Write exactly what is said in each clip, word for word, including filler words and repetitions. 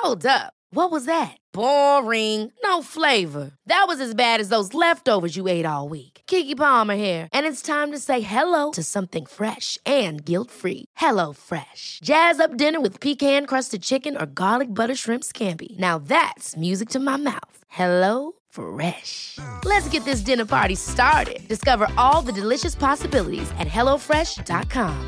Hold up. What was that? Boring. No flavor. That was as bad as those leftovers you ate all week. Keke Palmer here, and it's time to say hello to something fresh and guilt-free. Hello Fresh. Jazz up dinner with pecan-crusted chicken or garlic butter shrimp scampi. Now that's music to my mouth. Hello Fresh. Let's get this dinner party started. Discover all the delicious possibilities at hello fresh dot com.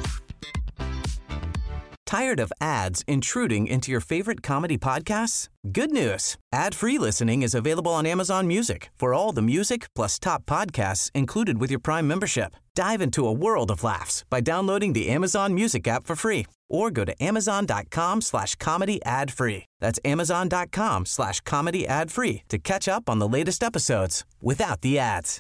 Tired of ads intruding into your favorite comedy podcasts? Good news. Ad-free listening is available on Amazon Music for all the music plus top podcasts included with your Prime membership. Dive into a world of laughs by downloading the Amazon Music app for free or go to amazon.com slash comedy ad free. That's amazon.com slash comedy ad free to catch up on the latest episodes without the ads.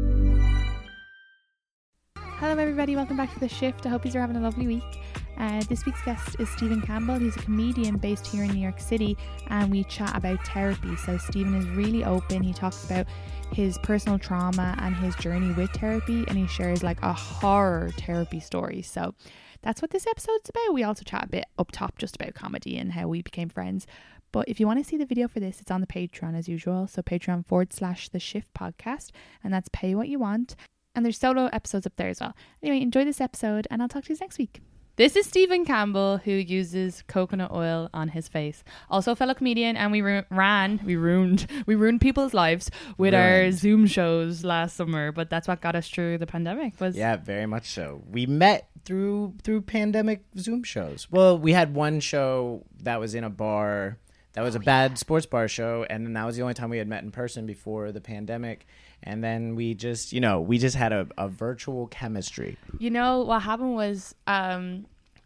Hello everybody, welcome back to The Shift. I hope you're having a lovely week. Uh, this week's guest is Stephen Campbell. He's a comedian based here in New York City, and we chat about therapy. So Stephen is really open. He talks about his personal trauma and his journey with therapy, and he shares like a horror therapy story. So that's what this episode's about. We also chat a bit up top just about comedy and how we became friends. But if you want to see the video for this, it's on the Patreon as usual. So Patreon forward slash The Shift podcast, and that's pay what you want. And there's solo episodes up there as well. Anyway, enjoy this episode, and I'll talk to you next week. This is Stephen Campbell, who uses coconut oil on his face. Also a fellow comedian, and we ru- ran, we ruined, we ruined people's lives with Ruined. our Zoom shows last summer. But that's what got us through the pandemic. Was yeah, very much so. We met through through pandemic Zoom shows. Well, we had one show that was in a bar. That was oh, a bad yeah. sports bar show, and then that was the only time we had met in person before the pandemic. And then we just, you know, we just had a, a virtual chemistry. You know, what happened was um,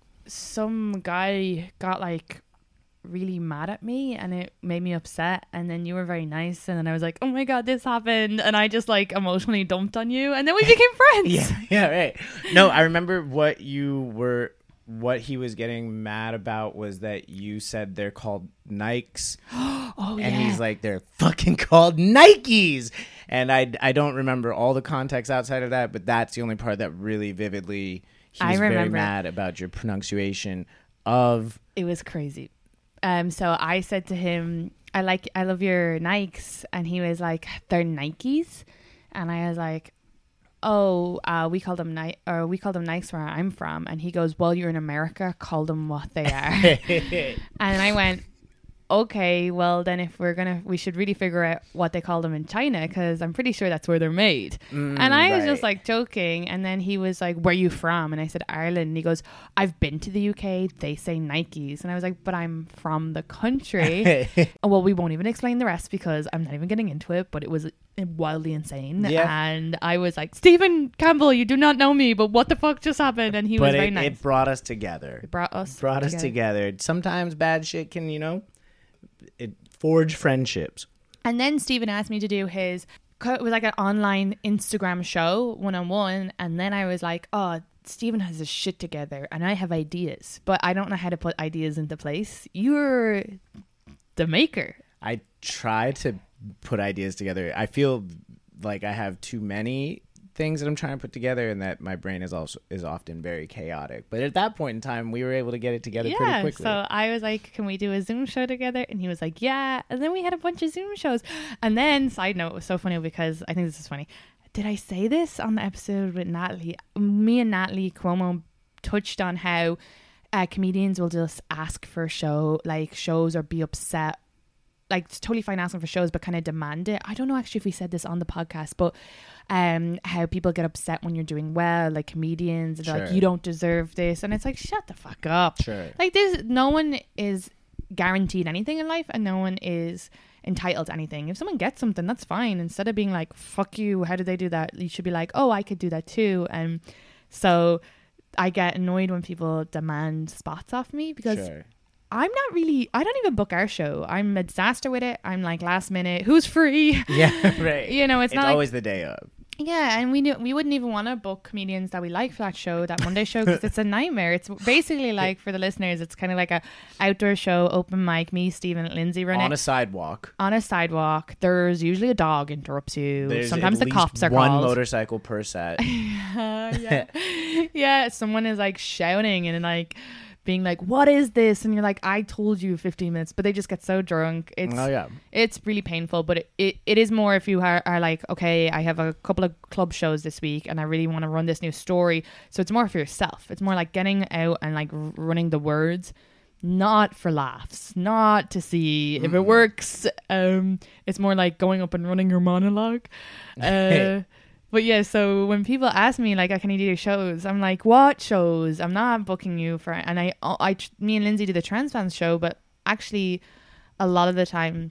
some guy got like really mad at me, and it made me upset. And then you were very nice. And then I was like, oh my God, this happened. And I just like emotionally dumped on you. And then we became friends. yeah, yeah, right. No, I remember what you were... What he was getting mad about was that you said they're called Nikes. oh, and yeah. he's like, they're fucking called Nikes. And I, I don't remember all the context outside of that, but that's the only part that really vividly, he was very mad about your pronunciation of... It was crazy. Um, so I said to him, I like, I love your Nikes. And he was like, they're Nikes. And I was like, oh, uh, we call them Ni- or we call them Nikes where I'm from. And he goes, well, you're in America, call them what they are. And I went, okay, well then if we're gonna, we should really figure out what they call them in China, because I'm pretty sure that's where they're made. Mm, and I right. was just like joking. And then he was like, where are you from? And I said, Ireland. And he goes, I've been to the U K, they say Nikes. And I was like, but I'm from the country. Well, we won't even explain the rest because I'm not even getting into it, but it was wildly insane. Yeah. And I was like, Stephen Campbell, you do not know me, but what the fuck just happened? And he but was it, very nice. It brought us together. It brought us brought together. us together. Sometimes bad shit can, you know, it forge friendships. And then Stephen asked me to do his, it was like an online Instagram show, one-on-one. And then I was like, oh, Stephen has his shit together and I have ideas, but I don't know how to put ideas into place. You're the maker. I try to put ideas together. I feel like I have too many things that I'm trying to put together, and that my brain is also is often very chaotic. But at that point in time, we were able to get it together yeah, pretty quickly. So I was like, can we do a Zoom show together? And he was like, yeah. And then we had a bunch of Zoom shows. And then, side note, it was so funny because I think this is funny. Did I say this on the episode with Natalie? Me and Natalie Cuomo touched on how uh, comedians will just ask for show, like shows, or be upset. Like, it's totally fine asking for shows, but kind of demand it. I don't know actually if we said this on the podcast, but um, how people get upset when you're doing well, like comedians, and they're sure. like, you don't deserve this. And it's like, shut the fuck up. Sure. Like, there's no one is guaranteed anything in life, and no one is entitled to anything. If someone gets something, that's fine. Instead of being like, fuck you, how did they do that? You should be like, oh, I could do that too. And so I get annoyed when people demand spots off me because sure. I'm not really, I don't even book our show. I'm a disaster with it. I'm like last minute, who's free? Yeah, right. You know, it's, it's not always like, the day of. Yeah, and we knew, we wouldn't even want to book comedians that we like for that show, that Monday show, because it's a nightmare. It's basically like, for the listeners, it's kind of like a outdoor show, open mic, me, Stephen, and Lindsay run on it. a sidewalk. On a sidewalk. There's usually a dog interrupts you. There's Sometimes the cops are one called. One motorcycle per set. uh, yeah. Yeah, someone is like shouting and like being like, what is this? And you're like, I told you fifteen minutes, but they just get so drunk. It's Oh, yeah. It's really painful, but it, it, it is more if you are, are like, okay, I have a couple of club shows this week and I really want to run this new story. So it's more for yourself. It's more like getting out and like r- running the words, not for laughs, not to see if it works. Um, it's more like going up and running your monologue. Uh, but yeah, so when people ask me like, oh, can you do your shows? I'm like, what shows? I'm not booking you for, and I, I, me and Lindsay do the Transfans show, but actually a lot of the time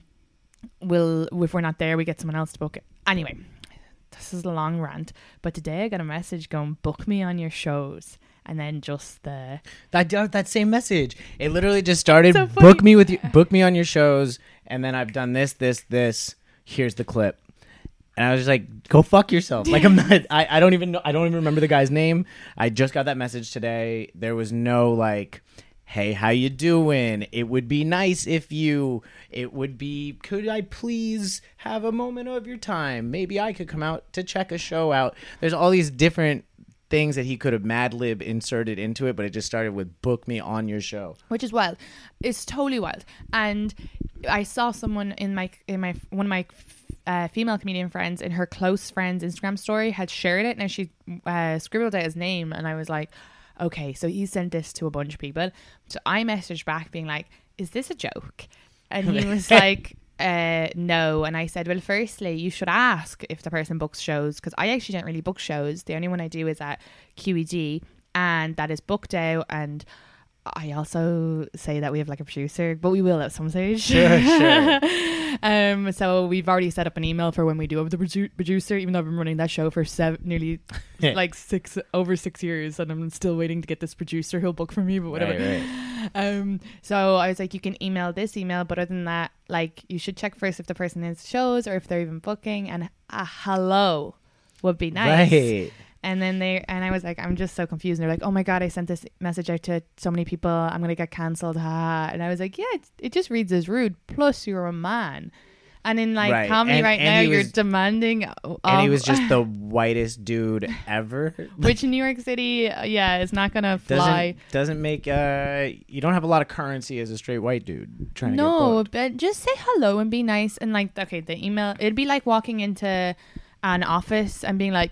we'll, if we're not there, we get someone else to book it. Anyway, this is a long rant, but today I got a message going, book me on your shows. And then just the that that same message. It literally just started. So book me with you. Book me on your shows, and then I've done this, this, this. Here's the clip, and I was just like, "Go fuck yourself." Like I'm not. I, I don't even know. I don't even remember the guy's name. I just got that message today. There was no like, "Hey, how you doing? It would be nice if you. It would be. Could I please have a moment of your time? Maybe I could come out to check a show out." There's all these different things that he could have Mad Lib inserted into it, but it just started with book me on your show, which is wild. It's totally wild. And I saw someone in my in my one of my uh, female comedian friends in her close friends Instagram story had shared it. Now she uh, scribbled out his name, and I was like, okay, so he sent this to a bunch of people. So I messaged back being like, is this a joke? And he was like, uh no. And I said, well, firstly, you should ask if the person books shows, because I actually don't really book shows. The only one I do is at Q E D, and that is booked out. And I also say that we have like a producer, but we will at some stage. Sure, sure. um so we've already set up an email for when we do have the produ- producer, even though I've been running that show for seven nearly like six over six years, and I'm still waiting to get this producer who'll book for me, but whatever. Right, right. Um so I was like, you can email this email, but other than that, like, you should check first if the person is shows or if they're even booking, and a hello would be nice. Right. And then they, and I was like, I'm just so confused. And they're like, oh my God, I sent this message out to so many people. I'm going to get cancelled. Ha. And I was like, yeah, it, it just reads as rude. Plus, you're a man. And in like Right. comedy And- right and now, he you're was- demanding. And he of- was just the whitest dude ever. which in New York City, uh, yeah, it's not going to fly. Doesn't, doesn't make, uh, you don't have a lot of currency as a straight white dude trying to get No, booked. but just say hello and be nice. And like, okay, the email, it'd be like walking into an office and being like,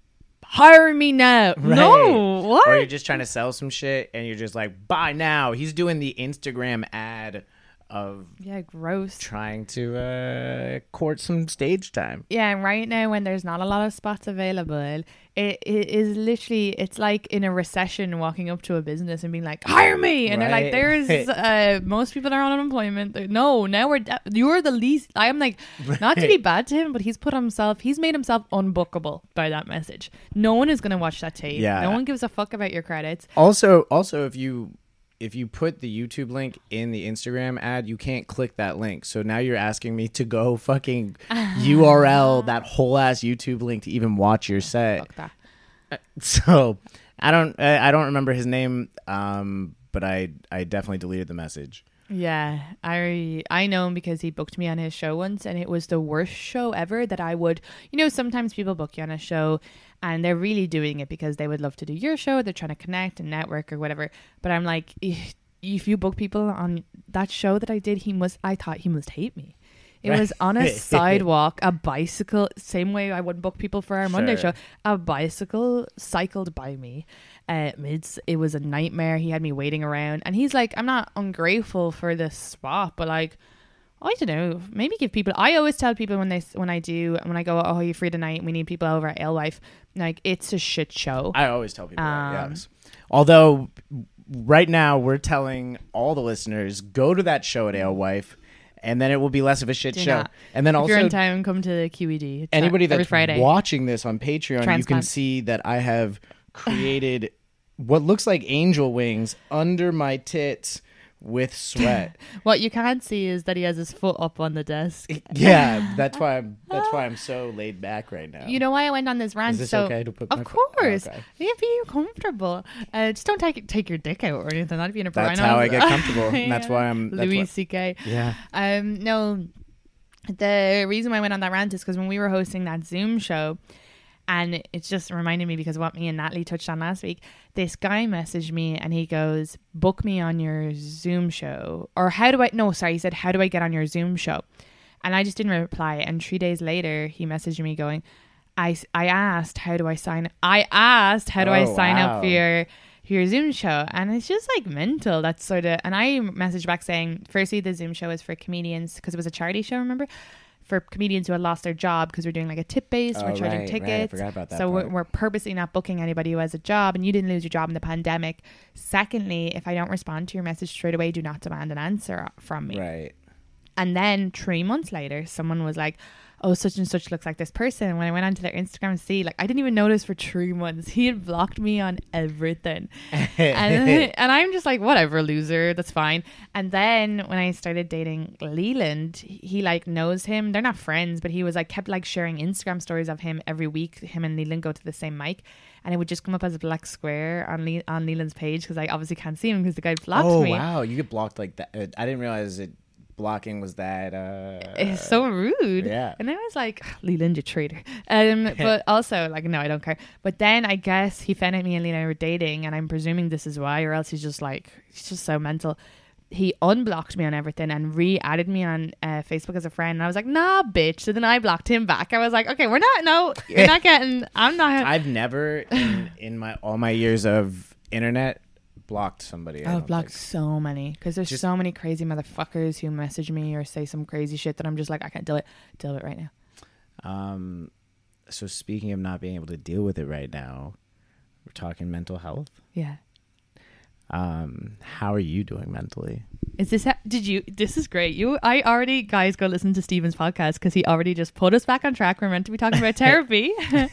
hire me now. Right. No, what? Or you're just trying to sell some shit and you're just like, buy now. He's doing the Instagram ad of Yeah, gross. trying to uh, court some stage time. Yeah, and right now when there's not a lot of spots available, it, it is literally, it's like in a recession walking up to a business and being like, hire me. And they're like, Right. there's, uh, most people are on unemployment. They're, no, now we're, de- you're the least. I am like, not to be Right. bad to him, but he's put himself, he's made himself unbookable by that message. No one is going to watch that tape. Yeah. No one gives a fuck about your credits. Also, also if you if you put the YouTube link in the Instagram ad, you can't click that link. So now you're asking me to go fucking U R L that whole ass YouTube link to even watch your set. Fuck that. So I don't I I don't remember his name, um, but I I definitely deleted the message. Yeah, I I know him because he booked me on his show once, and it was the worst show ever. That I would, you know, sometimes people book you on a show and they're really doing it because they would love to do your show. They're trying to connect and network or whatever. But I'm like, if, if you book people on that show that I did, he must, I thought he must hate me. It was on a sidewalk, a bicycle, same way I would book people for our Monday Sure. show. A bicycle cycled by me. Uh, it's, it was a nightmare. He had me waiting around, and he's like, I'm not ungrateful for this spot, but like, I don't know, maybe give people, I always tell people when they, when I do, when I go, oh, you're free tonight, we need people over at Alewife, like, it's a shit show. I always tell people Um, that, yes. Although right now we're telling all the listeners, go to that show at Alewife, and then it will be less of a shit Do show. not. And then If also you're in town, come to the Q E D. It's anybody every that's Friday. watching this on Patreon, you can Transplant. see that I have created what looks like angel wings under my tits with sweat. What you can't see is that he has his foot up on the desk. Yeah, that's why I'm that's why I'm so laid back right now. You know why I went on this rant? Is this so, okay to put Of my foot- course. Oh, okay. Yeah, be comfortable. Uh, just don't take take your dick out or anything. That'd be inappropriate. That's how I get comfortable. And that's why I'm that's Louis why, C K. Yeah. Um, no, the reason why I went on that rant is because when we were hosting that Zoom show, And it's just reminded me because of what me and Natalie touched on last week. This guy messaged me and he goes, book me on your Zoom show. Or how do I, no, sorry, he said, how do I get on your Zoom show? And I just didn't reply. And three days later, he messaged me going, I, I asked, how do I sign, I asked, how do Oh, I sign wow. up for your, for your Zoom show? And it's just like mental. That's sort of, and I messaged back saying, firstly, the Zoom show is for comedians because it was a charity show, remember? For comedians who had lost their job because we're doing like a tip based, Oh, we're charging right, tickets. right. I forgot about that so we're, part. we're purposely not booking anybody who has a job, and you didn't lose your job in the pandemic. Secondly, if I don't respond to your message straight away, do not demand an answer from me. Right. And then three months later, someone was like, oh, such and such looks like this person. And when I went onto their Instagram and see, like, I didn't even notice for three months. He had blocked me on everything. and, and I'm just like, whatever, loser. That's fine. And then when I started dating Leland, he like knows him. They're not friends, but he was like, kept like sharing Instagram stories of him every week. Him and Leland go to the same mic. And it would just come up as a black square on Le- on Leland's page because I obviously can't see him because the guy blocked oh, me. wow. You get blocked like that. I didn't realize it. Blocking was that uh It's so rude. yeah. And I was like, Leland, you traitor. Um but also like, no, I don't care. But then I guess he found out me and Lena were dating, and I'm presuming this is why, or else he's just like, he's just so mental. He unblocked me on everything and re-added me on uh, Facebook as a friend, and I was like, nah, bitch. So then I blocked him back. I was like, okay, we're not, no, you're not getting, I'm not. I've never in, in my all my years of internet blocked somebody. I I've don't blocked think. so many because there's Just- so many crazy motherfuckers who message me or say some crazy shit that I'm just like, I can't deal it deal with it right now. Um so speaking of not being able to deal with it right now, we're talking mental health. Yeah. Um how are you doing mentally? Is this, ha- did you, this is great. You, I already, guys, go listen to Stephen's podcast because he already just put us back on track. We're meant to be talking about therapy. um,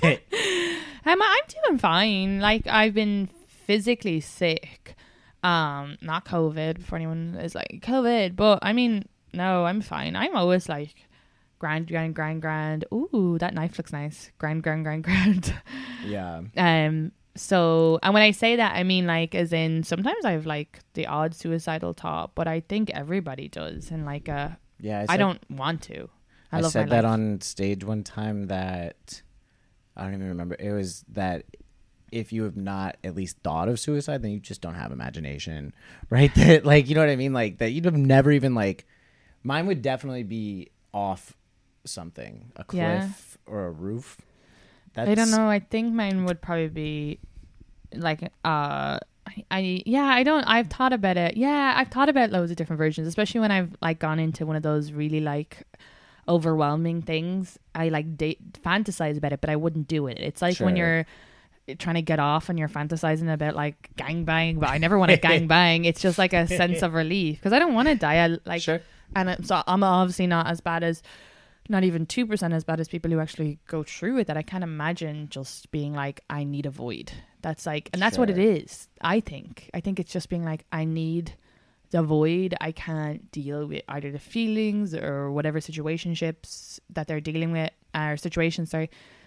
I'm doing fine. Like, I've been physically sick. Um, not COVID, before anyone is like, COVID. But, I mean, no, I'm fine. I'm always like, grand, grand, grand, grand. Ooh, that knife looks nice. Grand, grand, grand, grand. Yeah. Um, so, and when I say that, I mean like, as in, sometimes I have like the odd suicidal thought, but I think everybody does. And like, uh, Yeah. I, said, don't want to. I, I, love said my that life. on stage one time that I don't even remember. It was that if you have not at least thought of suicide, then you just don't have imagination, right? That, like, you know what I mean? Like that you'd have never even like, mine would definitely be off something, a cliff Yeah. or a roof. That's, I don't know. I think mine would probably be like, uh, I, I, yeah, I don't, I've thought about it. Yeah, I've thought about loads of different versions, especially when I've like gone into one of those really like overwhelming things. I like date, fantasize about it, but I wouldn't do it. It's like when Sure. you're trying to get off and you're fantasizing about like gangbang, but I never want to gangbang. It's just like a sense of relief because I don't want to die. I like, Sure. and I'm, so I'm obviously not as bad as, not even two percent as bad as people who actually go through it. That I can't imagine just being like, I need a void. That's like, and that's what it Sure. is. I think, I think it's just being like, I need the void. I can't deal with either the feelings or whatever situationships that they're dealing with, or situations, sorry.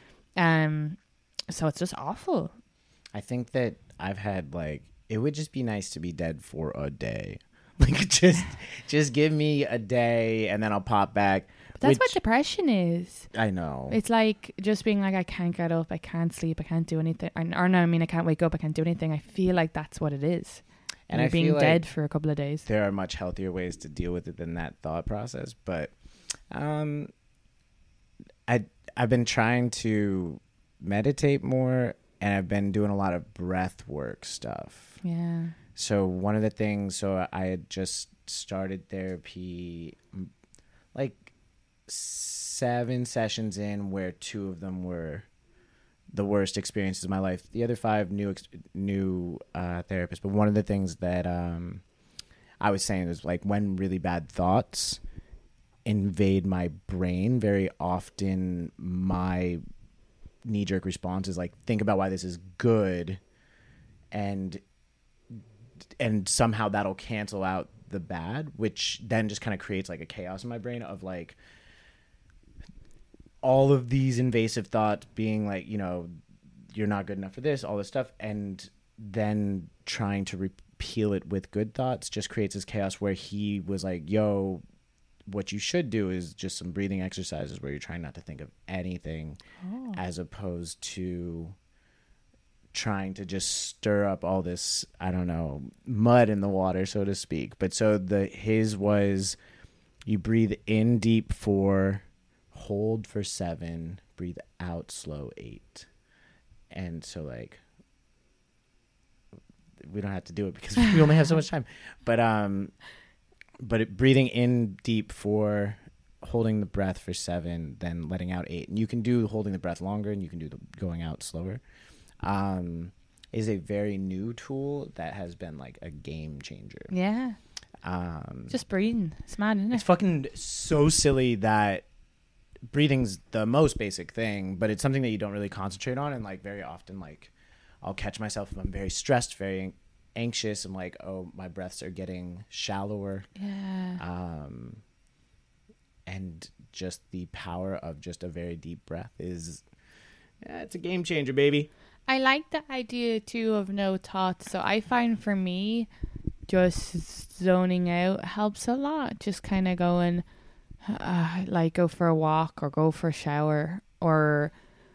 Um, so it's just awful. I think that I've had like, it would just be nice to be dead for a day. Like just, just give me a day and then I'll pop back. But that's which, what depression is. I know. It's like just being like, I can't get up, I can't sleep, I can't do anything. I, or no, I mean, I can't wake up, I can't do anything. I feel like that's what it is. And You're I being feel dead like for a couple of days. there are much healthier ways to deal with it than that thought process. But um, I I've been trying to meditate more, and I've been doing a lot of breath work stuff. Yeah. So one of the things, so I had just started therapy m- like seven sessions in, where two of them were the worst experiences of my life. The other five new ex- new uh, therapists. But one of the things that um, I was saying was like when really bad thoughts invade my brain, very often my knee-jerk response is like, think about why this is good, and and somehow that'll cancel out the bad, which then just kind of creates like a chaos in my brain of like all of these invasive thoughts being like, you know, you're not good enough for this, all this stuff, and then trying to repeal it with good thoughts just creates this chaos where he was like, yo, what you should do is just some breathing exercises where you're trying not to think of anything, oh. as opposed to trying to just stir up all this, I don't know, mud in the water, so to speak. But so the his was, you breathe in deep for, hold for seven, breathe out slow eight. And so like, we don't have to do it because we only have so much time. But um, but it, breathing in deep for, holding the breath for seven, then letting out eight. And you can do holding the breath longer, and you can do the going out slower. Um, is a very new tool that has been like a game changer. Yeah. Um, just breathing. It's mad, isn't it? It's fucking so silly that breathing's the most basic thing, but it's something that you don't really concentrate on. And like very often, like I'll catch myself if I'm very stressed, very anxious. I'm like, oh, my breaths are getting shallower. Yeah. Um, and just the power of just a very deep breath is, yeah, it's a game changer, baby. I like the idea too of no thoughts. So I find for me, just zoning out helps a lot. Just kind of going, uh, like go for a walk or go for a shower, or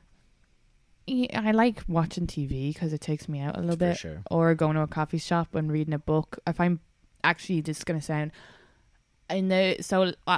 I like watching T V because it takes me out a little For bit. sure. Or going to a coffee shop and reading a book. If I'm actually, this is going to sound, I know, so I,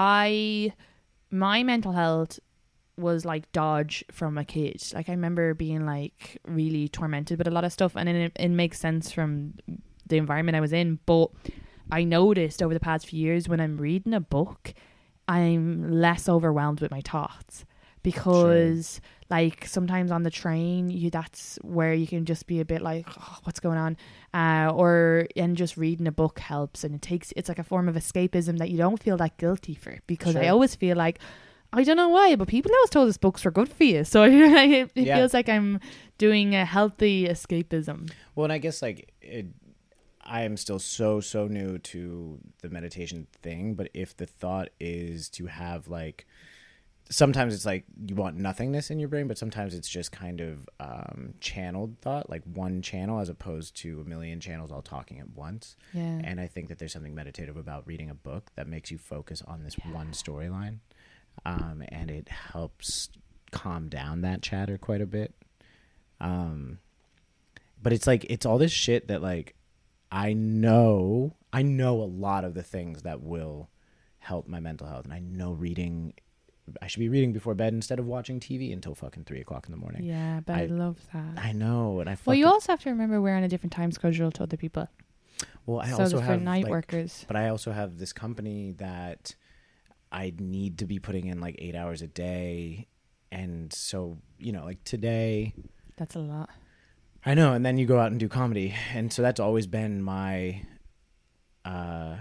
I, my mental health was like Dodge from a kid. Like I remember being like really tormented with a lot of stuff, and it, it makes sense from the environment I was in. But I noticed over the past few years when I'm reading a book, I'm less overwhelmed with my thoughts, because sure. like sometimes on the train, you that's where you can just be a bit like, oh, what's going on, uh, or and just reading a book helps, and it takes it's like a form of escapism that you don't feel that guilty for, because sure. I always feel like, I don't know why, but people always told us books were good for you. So it, it yeah. feels like I'm doing a healthy escapism. Well, and I guess like it, I am still so, so new to the meditation thing. But if the thought is to have like, sometimes it's like you want nothingness in your brain, but sometimes it's just kind of um, channeled thought, like one channel as opposed to a million channels all talking at once. Yeah. And I think that there's something meditative about reading a book that makes you focus on this yeah. one storyline. Um, and it helps calm down that chatter quite a bit. Um, but it's like, it's all this shit that like, I know, I know a lot of the things that will help my mental health. And I know reading, I should be reading before bed instead of watching T V until fucking three o'clock in the morning. Yeah, but I, I love that. I know. And I Well, you also have to remember we're on a different time schedule to other people. Well, I so also for have night like, workers. But I also have this company that I need to be putting in like eight hours a day. And so, you know, like today. That's a lot. I know. And then you go out and do comedy. And so that's always been my, uh,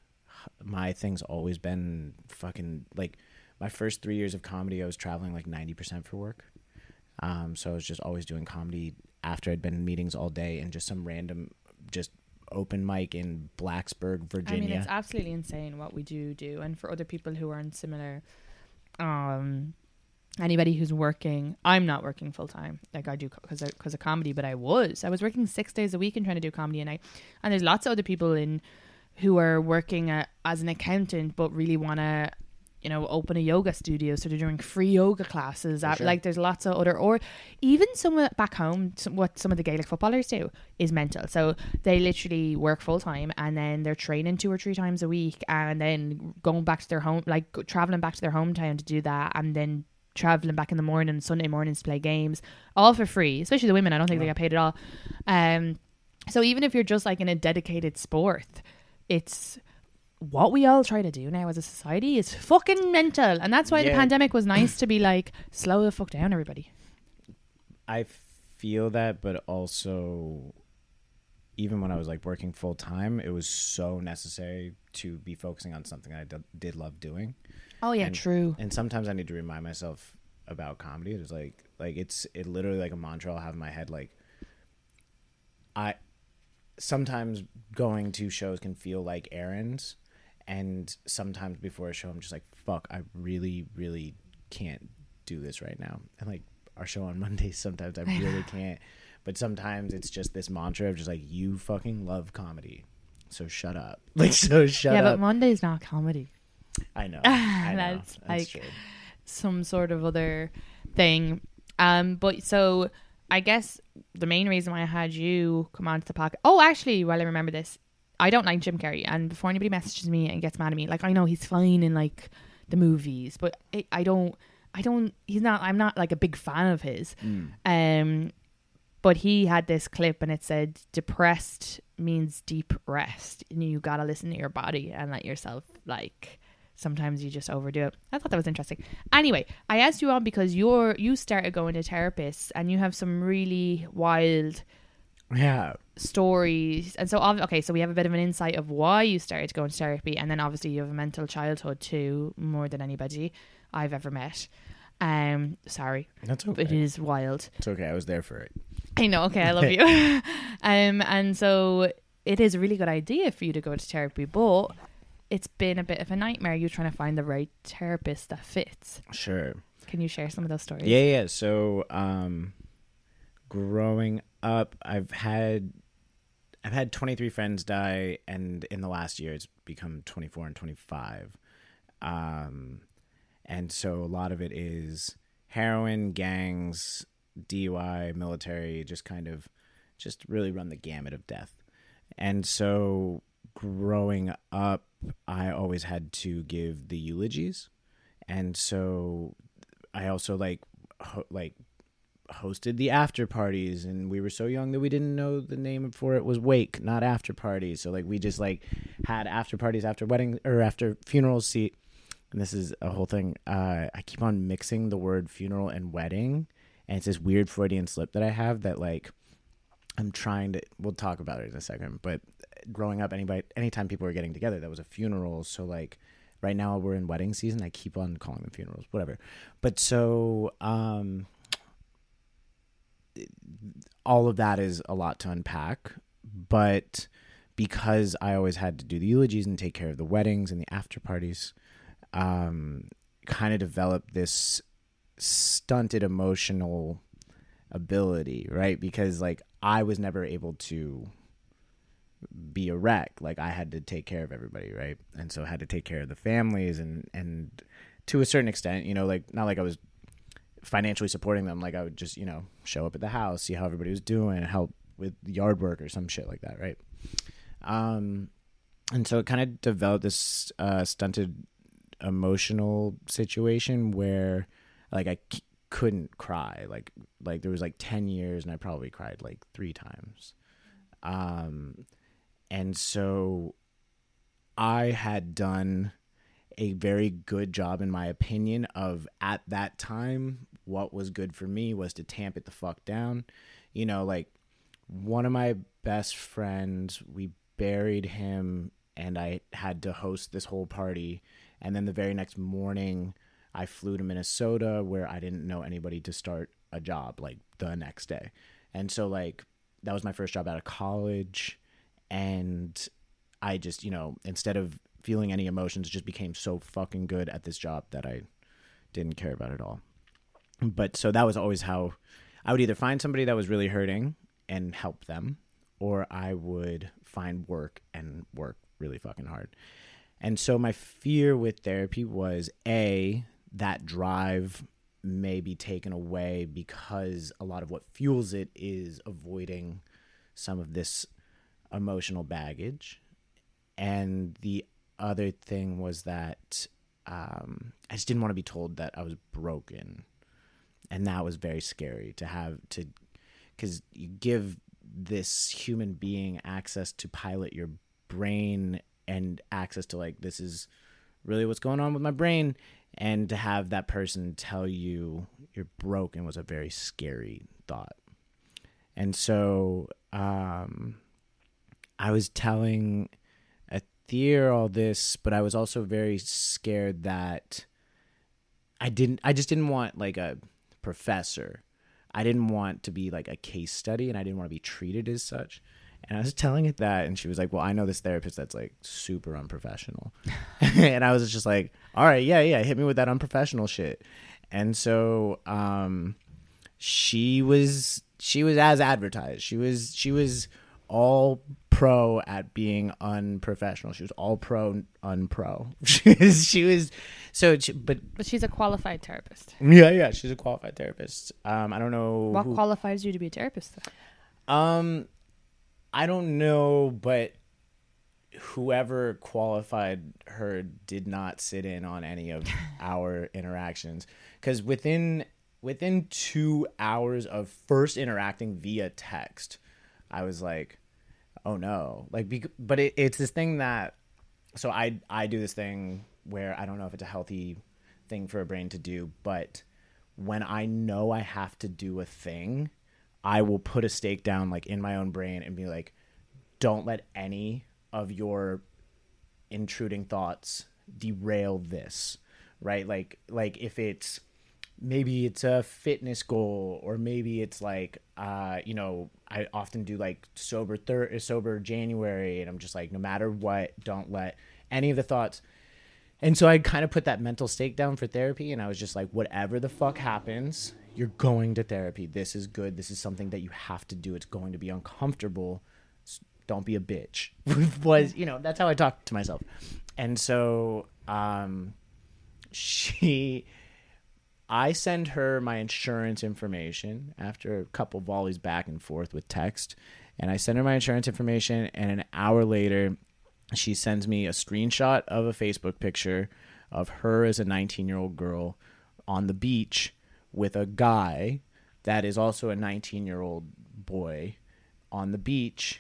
my thing's always been fucking like my first three years of comedy. I was traveling like ninety percent for work. Um, so I was just always doing comedy after I'd been in meetings all day, and just some random, just open mic in Blacksburg, Virginia. I mean, it's absolutely insane what we do do. And for other people who are in similar, um, anybody who's working, I'm not working full time like I do because because of comedy, but I was I was working six days a week and trying to do comedy, and I and there's lots of other people in who are working uh, as an accountant but really want to, you know, open a yoga studio, so they're doing free yoga classes. At, sure. Like there's lots of other, or even some back home, some, what some of the Gaelic footballers do is mental. So they literally work full time, and then they're training two or three times a week, and then going back to their home, like traveling back to their hometown to do that, and then traveling back in the morning, Sunday mornings to play games, all for free. Especially the women, I don't think wow. they get paid at all. Um, so even if you're just like in a dedicated sport, it's what we all try to do now as a society is fucking mental. And that's why yeah. the pandemic was nice to be like, slow the fuck down, everybody. I feel that, but also even when I was like working full time, it was so necessary to be focusing on something I d- did love doing. Oh yeah, and, true. And sometimes I need to remind myself about comedy. It's like, like it's it literally like a mantra I'll have in my head. Like I sometimes going to shows can feel like errands. And sometimes before a show, I'm just like, fuck, I really, really can't do this right now. And like our show on Mondays, sometimes I really can't. But sometimes it's just this mantra of just like, you fucking love comedy, so shut up. Like, so shut yeah, up. Yeah, but Monday's not comedy. I know. I know. That's, That's like true. some sort of other thing. Um, but so I guess the main reason why I had you come onto the podcast. Oh, actually, well, I remember this. I don't like Jim Carrey, and before anybody messages me and gets mad at me, like I know he's fine in like the movies, but it, I don't. I don't. He's not. I'm not like a big fan of his. Mm. Um, but he had this clip, and it said, "Depressed means deep rest, and you gotta listen to your body and let yourself like." Sometimes you just overdo it. I thought that was interesting. Anyway, I asked you on because you're you started going to therapists and you have some really wild Yeah. stories. And so, ob- okay, so we have a bit of an insight of why you started going to therapy, and then obviously you have a mental childhood too, more than anybody I've ever met. Um, sorry, That's okay. it is wild. It's okay. I was there for it. I know. Okay, I love you. um, and so it is a really good idea for you to go to therapy, but it's been a bit of a nightmare. You trying to find the right therapist that fits. Sure. Can you share some of those stories? Yeah, yeah. So, um, growing up, I've had I've had twenty-three friends die, and in the last year, it's become twenty-four and twenty-five. Um, and so a lot of it is heroin, gangs, D U I, military, just kind of, just really run the gamut of death. And so, growing up, I always had to give the eulogies, and so I also like ho- like hosted the after parties, and we were so young that we didn't know the name for it was wake, not after parties. So like we just like had after parties after wedding or after funerals. See, and this is a whole thing. Uh, I keep on mixing the word funeral and wedding, and it's this weird Freudian slip that I have that like I'm trying to. We'll talk about it in a second, but. Growing up, anybody, anytime people were getting together, that was a funeral. So like right now we're in wedding season. I keep on calling them funerals, whatever. But so um, all of that is a lot to unpack. But because I always had to do the eulogies and take care of the weddings and the after parties, um, kind of developed this stunted emotional ability, right? Because like I was never able to be a wreck. Like I had to take care of everybody, right? And so I had to take care of the families and and to a certain extent, you know, like not like I was financially supporting them, like I would just, you know, show up at the house, see how everybody was doing, help with yard work or some shit like that, right? Um and so it kind of developed this uh stunted emotional situation where like I c- couldn't cry. Like like there was like ten years and I probably cried like three times. Um And so I had done a very good job, in my opinion, of at that time, what was good for me was to tamp it the fuck down. You know, like one of my best friends, we buried him and I had to host this whole party. And then the very next morning, I flew to Minnesota where I didn't know anybody to start a job like the next day. And so like that was my first job out of college. And I just, you know, instead of feeling any emotions, just became so fucking good at this job that I didn't care about it all. But so that was always how I would either find somebody that was really hurting and help them, or I would find work and work really fucking hard. And so my fear with therapy was, A, that drive may be taken away because a lot of what fuels it is avoiding some of this emotional baggage. And the other thing was that um, I just didn't want to be told that I was broken. And that was very scary to have to, because you give this human being access to pilot your brain and access to like, this is really what's going on with my brain. And to have that person tell you you're broken was a very scary thought. And so um, I was telling Athir all this, but I was also very scared that I didn't, I just didn't want like a professor. I didn't want to be like a case study, and I didn't want to be treated as such. And I was telling it that, and she was like, well, I know this therapist that's like super unprofessional. And I was just like, all right, yeah, yeah, hit me with that unprofessional shit. And so um, she was she was as advertised. She was she was all pro at being unprofessional. She was all pro, unpro. She was, she was so, she, but But she's a qualified therapist. yeah, yeah, she's a qualified therapist. Um, I don't know What who, qualifies you to be a therapist, though? Um, I don't know, but whoever qualified her did not sit in on any of our interactions, because within within two hours of first interacting via text, I was like, oh no, like, bec- but it, it's this thing that, so I I do this thing where I don't know if it's a healthy thing for a brain to do, but when I know I have to do a thing, I will put a stake down like in my own brain and be like, don't let any of your intruding thoughts derail this, right? Like, like if it's, maybe it's a fitness goal, or maybe it's like, uh, you know, I often do like sober thir- sober January, and I'm just like, no matter what, don't let any of the thoughts. And so I kind of put that mental stake down for therapy, and I was just like, whatever the fuck happens, you're going to therapy. This is good. This is something that you have to do. It's going to be uncomfortable. Don't be a bitch. Was, you know, that's how I talk to myself. And so um, she, I send her my insurance information after a couple volleys back and forth with text. And I send her my insurance information, and an hour later, she sends me a screenshot of a Facebook picture of her as a nineteen-year-old girl on the beach with a guy that is also a nineteen-year-old boy on the beach.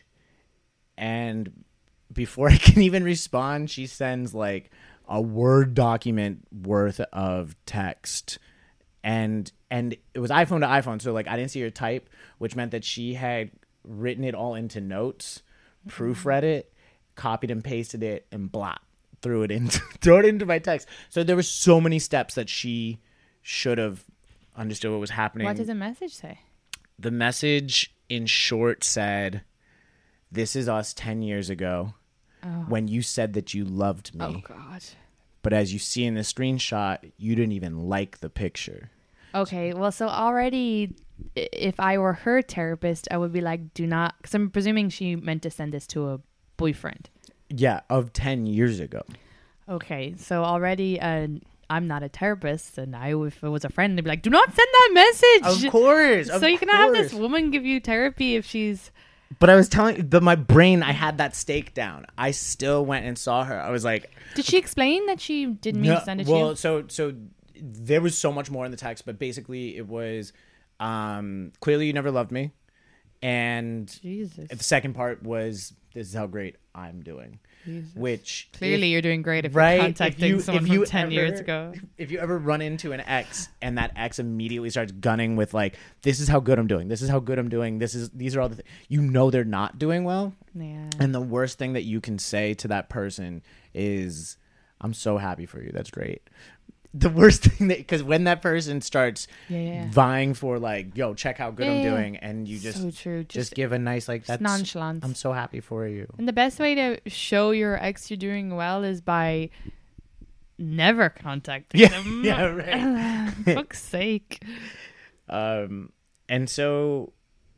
And before I can even respond, she sends like a Word document worth of text. And and it was iPhone to iPhone, so like I didn't see her type, which meant that she had written it all into notes, proofread it, copied and pasted it, and blah, threw it into threw it into my text. So there were so many steps that she should have understood what was happening. What does the message say? The message, in short, said, "This is us ten years ago, oh. when you said that you loved me. Oh, God. But as you see in the screenshot, you didn't even like the picture." Okay, well, so already, i- if I were her therapist, I would be like, do not, because I'm presuming she meant to send this to a boyfriend. Yeah, of ten years ago. Okay, so already, uh, I'm not a therapist, and I, if it was a friend, they'd be like, do not send that message. Of course. Of so you cannot have this course. woman give you therapy if she's... But I was telling, but my brain, I had that stake down. I still went and saw her. I was like, Did she explain that she didn't mean no, to send it well, to you? so so there was so much more in the text, but basically it was, um, clearly you never loved me, and Jesus. the second part was, this is how great I'm doing. Jesus. Which Clearly if- you're doing great if right, you're if contacting you- someone if you from ten years ever- ago. If you ever run into an ex and that ex immediately starts gunning with like, this is how good I'm doing, this is how good I'm doing, this is these are all the things, you know they're not doing well. Yeah. And the worst thing that you can say to that person is, I'm so happy for you, that's great. The worst thing that, because when that person starts Yeah, yeah. vying for like, yo, check how good Yeah, I'm yeah. doing, and you just So true. just, Just, give a nice like, just that's nonchalance. I'm so happy for you. And the best way to show your ex you're doing well is by never contacting Yeah, them. yeah, right. Fuck's sake. Um, and so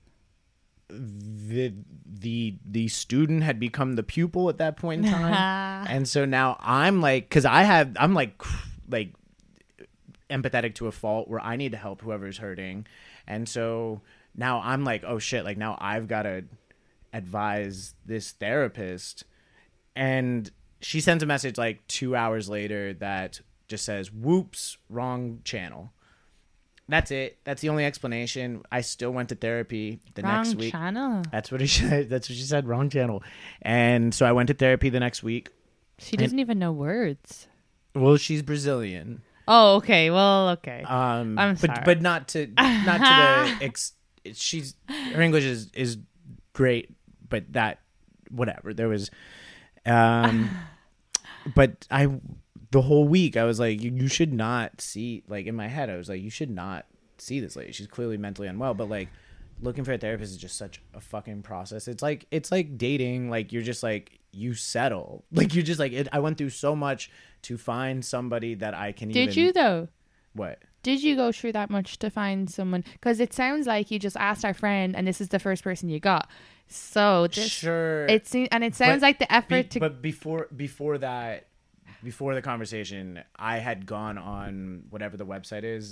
the the the student had become the pupil at that point in time, and so now I'm like, because I have I'm like cr- like empathetic to a fault where I need to help whoever's hurting, and so now I'm like, oh shit, like now I've got to advise this therapist, and she sends a message like two hours later that just says, "Whoops, wrong channel." That's it. That's the only explanation. I still went to therapy the Wrong next week. channel. That's what he said. That's what she said. Wrong channel. And so I went to therapy the next week. She doesn't even know words. Well, she's Brazilian. Oh, okay. Well, okay. Um, I'm but sorry. but not to not to the ex. She's her English is is great, but that whatever. There was, um, but I. The whole week, I was like, you, you should not see, like, in my head, I was like, you should not see this lady. She's clearly mentally unwell. But, like, looking for a therapist is just such a fucking process. It's like, it's like dating. Like, you're just, like, you settle. Like, you're just, like, it, I went through so much to find somebody that I can Did even... you, though? What? Did you go through that much to find someone? Because it sounds like you just asked our friend and this is the first person you got. So this, sure. It seems, and it sounds but like the effort be, to. But before before that, before the conversation, I had gone on whatever the website is,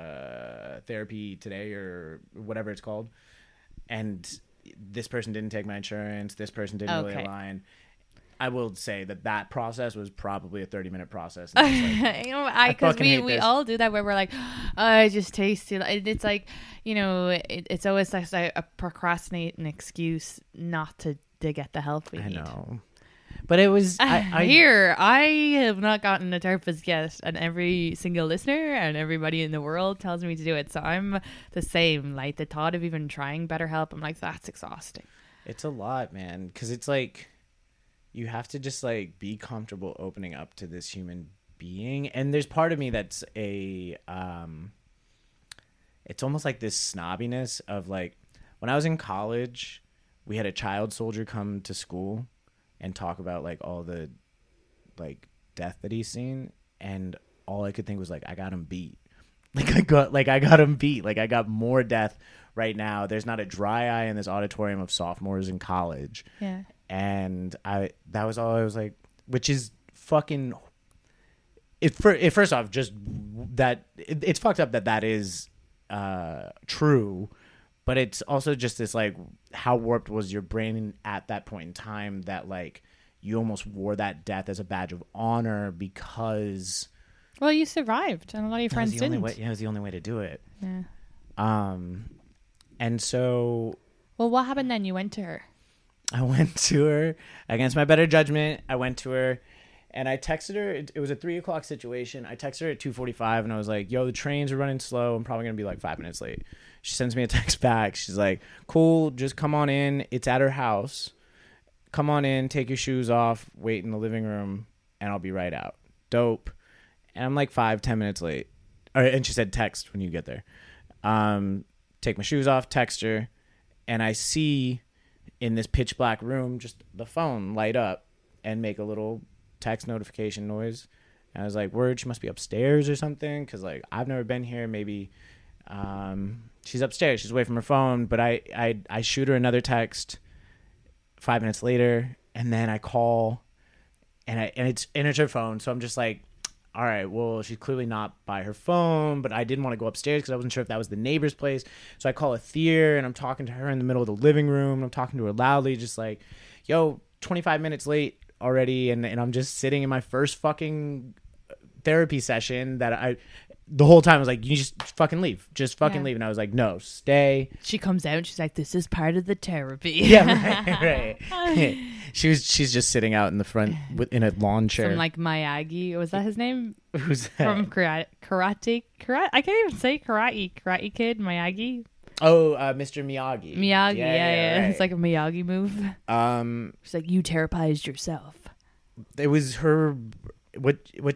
uh, Therapy Today or whatever it's called, and this person didn't take my insurance. This person didn't Okay. really align. I will say that that process was probably a thirty minute process. And I was like, you know, I because fucking we, hate we this. all do that where we're like, oh, I just tasted. It, it's like, you know, it, it's always like a, a procrastinating excuse not to, to get the help we I need. know, but it was I, I Here, I have not gotten a therapist yet, and every single listener and everybody in the world tells me to do it. So I'm the same. Like the thought of even trying BetterHelp, I'm like, that's exhausting. It's a lot, man, because it's like you have to just like be comfortable opening up to this human being, and there's part of me that's a um it's almost like this snobbiness of like when I was in college, we had a child soldier come to school and talk about like all the like death that he's seen, and all I could think was like, I got him beat. Like I got like I got him beat. Like I got more death right now. There's not a dry eye in this auditorium of sophomores in college. Yeah. And I that was all I was like, which is fucking it for it first off just that it, it's fucked up that that is uh true, but it's also just this like how warped was your brain at that point in time that like you almost wore that death as a badge of honor because Well, you survived, and a lot of your that friends was the only didn't. way, yeah, it was the only way to do it. Yeah. Um and so Well, what happened then? You went to her. I went to her against my better judgment. I went to her and I texted her. It, it was a three o'clock situation. I texted her at two forty-five and I was like, yo, the trains are running slow. I'm probably going to be like five minutes late. She sends me a text back. She's like, cool, just come on in. It's at her house. Come on in, take your shoes off, wait in the living room, and I'll be right out. Dope. And I'm like five, ten minutes late. Or, and she said text when you get there. Um, take my shoes off, text her, and I see in this pitch black room just the phone light up and make a little text notification noise. And I was like, word, she must be upstairs or something, because like I've never been here. Maybe um she's upstairs, she's away from her phone. But I I I shoot her another text five minutes later, and then I call and I and it's and it's her phone. So I'm just like, all right, well, she's clearly not by her phone, but I didn't want to go upstairs because I wasn't sure if that was the neighbor's place. So I call Athir, and I'm talking to her in the middle of the living room. I'm talking to her loudly, just like, yo, twenty-five minutes late already, and, and I'm just sitting in my first fucking therapy session that I... The whole time I was like, you just fucking leave. Just fucking Yeah. leave. And I was like, no, stay. She comes out and she's like, this is part of the therapy. Yeah, right, right. She was, she's just sitting out in the front with, in a lawn chair. From like Miyagi. Was that his name? Who's that? From karate, karate, karate. I can't even say karate. Karate Kid, Miyagi. Oh, uh, Mister Miyagi. Miyagi, yeah, yeah. right. It's like a Miyagi move. Um, She's like, you therapized yourself. it was her. What? What?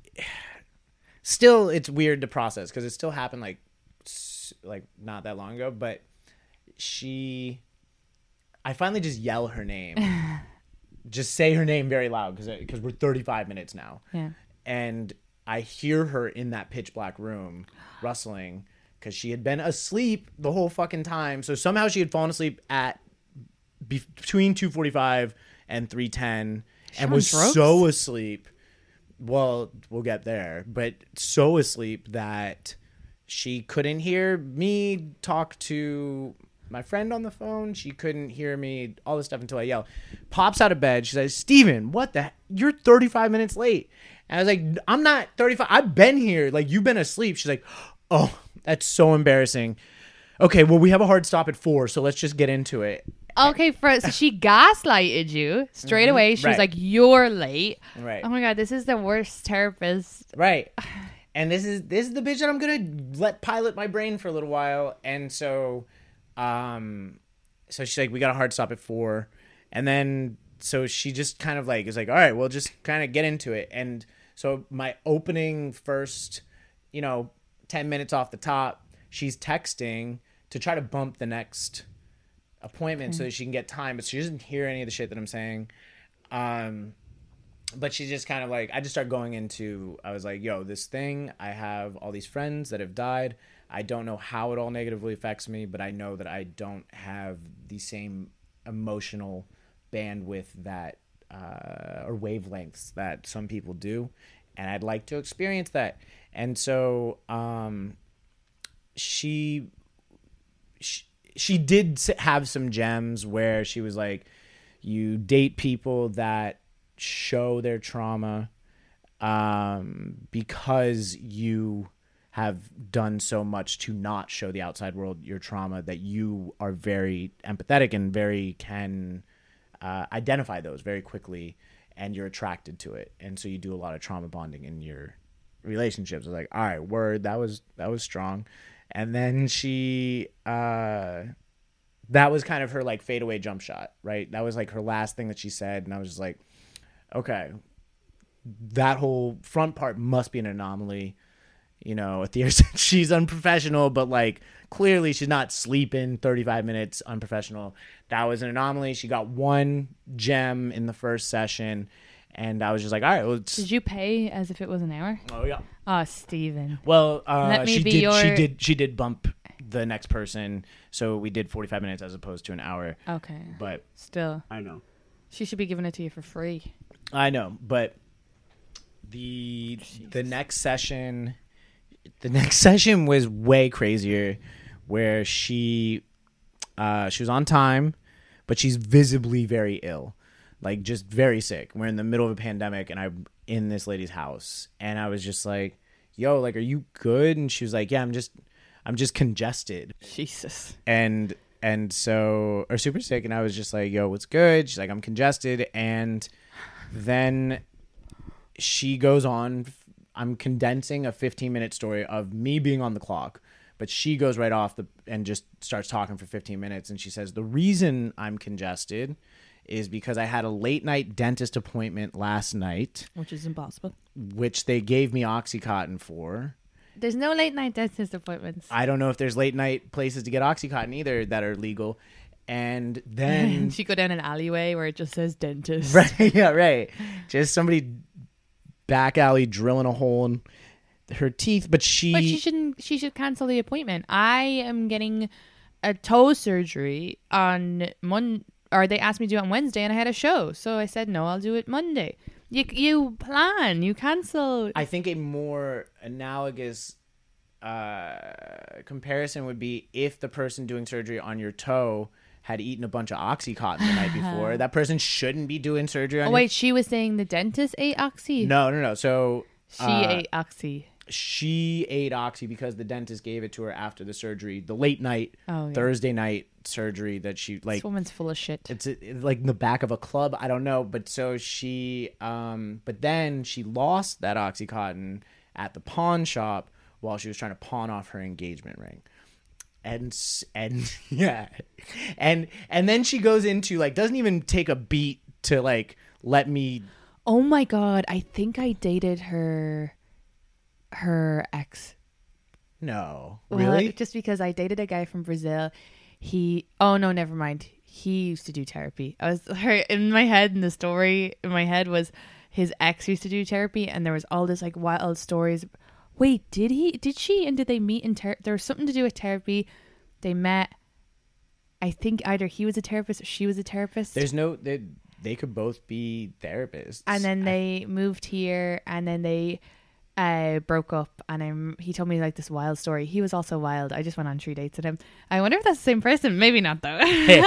Still, it's weird to process because it still happened like, s- like not that long ago. But she, I finally just yell her name, just say her name very loud because because we're thirty-five minutes now. Yeah. And I hear her in that pitch black room rustling because she had been asleep the whole fucking time. So somehow she had fallen asleep at be- between two forty-five and three ten and on was drugs? so asleep. Well, we'll get there, but so asleep that she couldn't hear me talk to my friend on the phone. She couldn't hear me, all this stuff until I yell. Pops out of bed. She says, Steven, what the? You're thirty-five minutes late. And I was like, I'm not thirty-five. I've been here. Like, you've been asleep. She's like, oh, that's so embarrassing. Okay, well, we have a hard stop at four, so let's just get into it. Okay, first, so she gaslighted you straight away. She was Right. like, you're late. Right. Oh my God, this is the worst therapist. Right. And this is this is the bitch that I'm gonna let pilot my brain for a little while. And so um so she's like, we got a hard stop at four. And then so she just kind of like is like, all right, well, just kind of get into it. And so my opening first, you know, ten minutes off the top, she's texting to try to bump the next appointment so that she can get time, but she doesn't hear any of the shit that I'm saying. Um but she just kind of like, I just started going into, I was like, yo, this thing, I have all these friends that have died. I don't know how it all negatively affects me, but I know that I don't have the same emotional bandwidth that, uh, or wavelengths that some people do. And I'd like to experience that. And so, um, she, she, she did have some gems where she was like, you date people that show their trauma um, because you have done so much to not show the outside world your trauma that you are very empathetic and very can uh, identify those very quickly, and you're attracted to it. And so you do a lot of trauma bonding in your relationships. It's like, all right, word, that was that was strong. And then she uh, that was kind of her like fadeaway jump shot, right? That was like her last thing that she said, and I was just like, okay, that whole front part must be an anomaly. You know, Athea said she's unprofessional, but like clearly she's not sleeping thirty-five minutes unprofessional. That was an anomaly. She got one gem in the first session, and I was just like, all right, let's... Did you pay as if it was an hour? Oh yeah. Oh, Stephen. Well, uh, Let me she be did. your... She did. She did bump the next person, so we did forty-five minutes as opposed to an hour. Okay. But still, I know. She should be giving it to you for free. I know, but the Jeez. the next session, the next session was way crazier, where she, uh, she was on time, but she's visibly very ill, like just very sick. We're in the middle of a pandemic, and I'm in this lady's house, and I was just like, "Yo, like, are you good?" And she was like, "Yeah, I'm just, I'm just congested." Jesus. And and so, or super sick, and I was just like, "Yo, what's good?" She's like, "I'm congested," and then she goes on. I'm condensing a fifteen minute story of me being on the clock, but she goes right off the and just starts talking for fifteen minutes. And she says, the reason I'm congested is because I had a late night dentist appointment last night, which is impossible, which they gave me Oxycontin for. There's no late night dentist appointments. I don't know if there's late night places to get Oxycontin either that are legal. And then she go down an alleyway where it just says dentist. Right, yeah, right. Just somebody back alley drilling a hole in her teeth, but she But she shouldn't she should cancel the appointment. I am getting a toe surgery on Monday, or they asked me to do it on Wednesday, and I had a show. So I said no, I'll do it Monday. You you plan, you cancel. I think a more analogous uh, comparison would be if the person doing surgery on your toe had eaten a bunch of Oxycontin the night before. That person shouldn't be doing surgery on Oh, your... wait, she was saying the dentist ate Oxy? No, no, no. So... She uh, ate Oxy. She ate Oxy because the dentist gave it to her after the surgery. The late night, oh, yeah. Thursday night surgery that she... like. This woman's full of shit. It's, it's like in the back of a club. I don't know. But so she... um, But then she lost that Oxycontin at the pawn shop while she was trying to pawn off her engagement ring. And, and yeah, and, and then she goes into like, doesn't even take a beat to like, let me. Oh my God. I think I dated her, her ex. No, well, really? Just because I dated a guy from Brazil. He, oh no, never mind. He used to do therapy. I was in my head, and the story in my head was his ex used to do therapy. And there was all this like wild stories. Wait, did he? Did she? And did they meet in therapy? There was something to do with therapy. They met. I think either he was a therapist or she was a therapist. There's no... They, they could both be therapists. And then they I, moved here, and then they uh, broke up. And I'm, he told me like this wild story. He was also wild. I just went on three dates with him. I wonder if that's the same person. Maybe not though.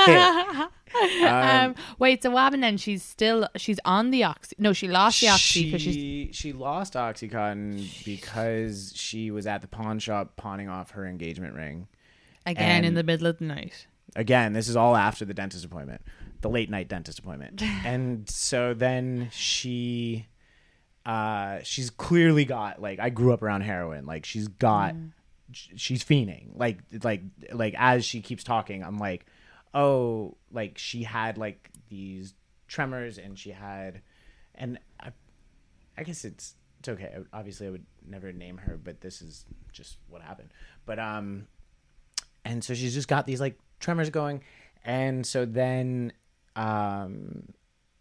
um, um, wait, so what happened then? She's still she's on the Oxy. No, she lost the Oxy because she she lost Oxycontin because she was at the pawn shop pawning off her engagement ring again and in the middle of the night. Again, this is all after the dentist appointment, the late night dentist appointment, and so then she, uh, she's clearly got like I grew up around heroin. Like she's got, mm. she's fiending. Like like like as she keeps talking, I'm like. Oh, like she had like these tremors and she had, and I, I guess it's, it's okay. Obviously I would never name her, but this is just what happened. But, um, and so she's just got these like tremors going. And so then, um,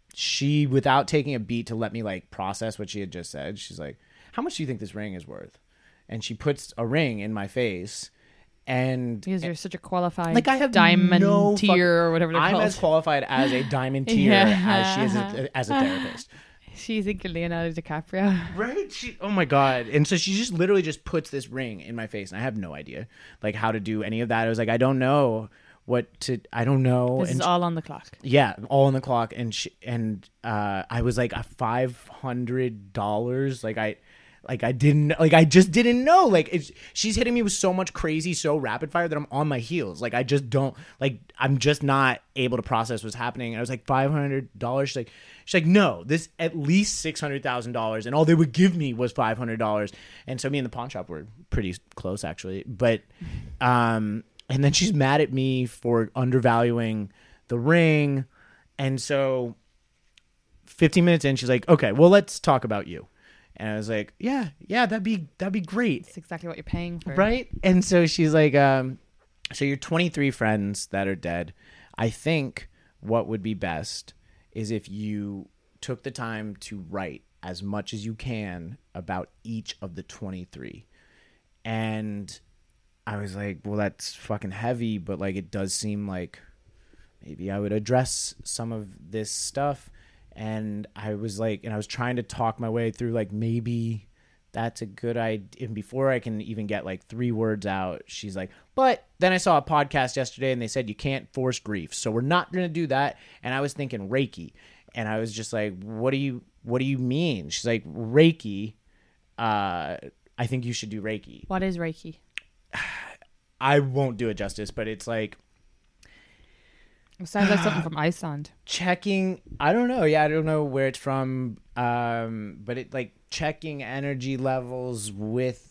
she, without taking a beat to let me like process what she had just said, she's like, how much do you think this ring is worth? And she puts a ring in my face. And because you're such a qualified like I have diamond no tier fuck, or whatever they're I'm called. as qualified as a diamond tier Yeah. as she is a, as a therapist. She's thinking Leonardo DiCaprio. Right? She, oh my God. And so she just literally just puts this ring in my face and I have no idea like how to do any of that. I was like, I don't know what to, I don't know. This and is she, all on the clock. yeah, all on the clock. And she, and uh, I was like a five hundred dollars. Like I, Like I didn't, like I just didn't know. Like it's, she's hitting me with so much crazy, so rapid fire that I'm on my heels. Like I just don't, like I'm just not able to process what's happening. And I was like five hundred dollars. She's like, she's like, no, this at least six hundred thousand dollars, and all they would give me was five hundred dollars. And so me and the pawn shop were pretty close actually. But, um, and then she's mad at me for undervaluing the ring, and so fifteen minutes in, she's like, okay, well let's talk about you. And I was like, yeah, yeah, that'd be that'd be great. It's exactly what you're paying for. Right? And so she's like, um, so your twenty-three friends that are dead, I think what would be best is if you took the time to write as much as you can about each of the twenty-three. And I was like, well, that's fucking heavy, but like it does seem like maybe I would address some of this stuff. And I was like, and I was trying to talk my way through, like, maybe that's a good idea. And before I can even get like three words out, she's like, but then I saw a podcast yesterday and they said you can't force grief. So we're not going to do that. And I was thinking Reiki. And I was just like, what do you, what do you mean? She's like, Reiki. Uh, I think you should do Reiki. What is Reiki? I won't do it justice, but it's like, it sounds like something from Iceland. Checking, I don't know. Yeah, I don't know where it's from. Um, but it like checking energy levels with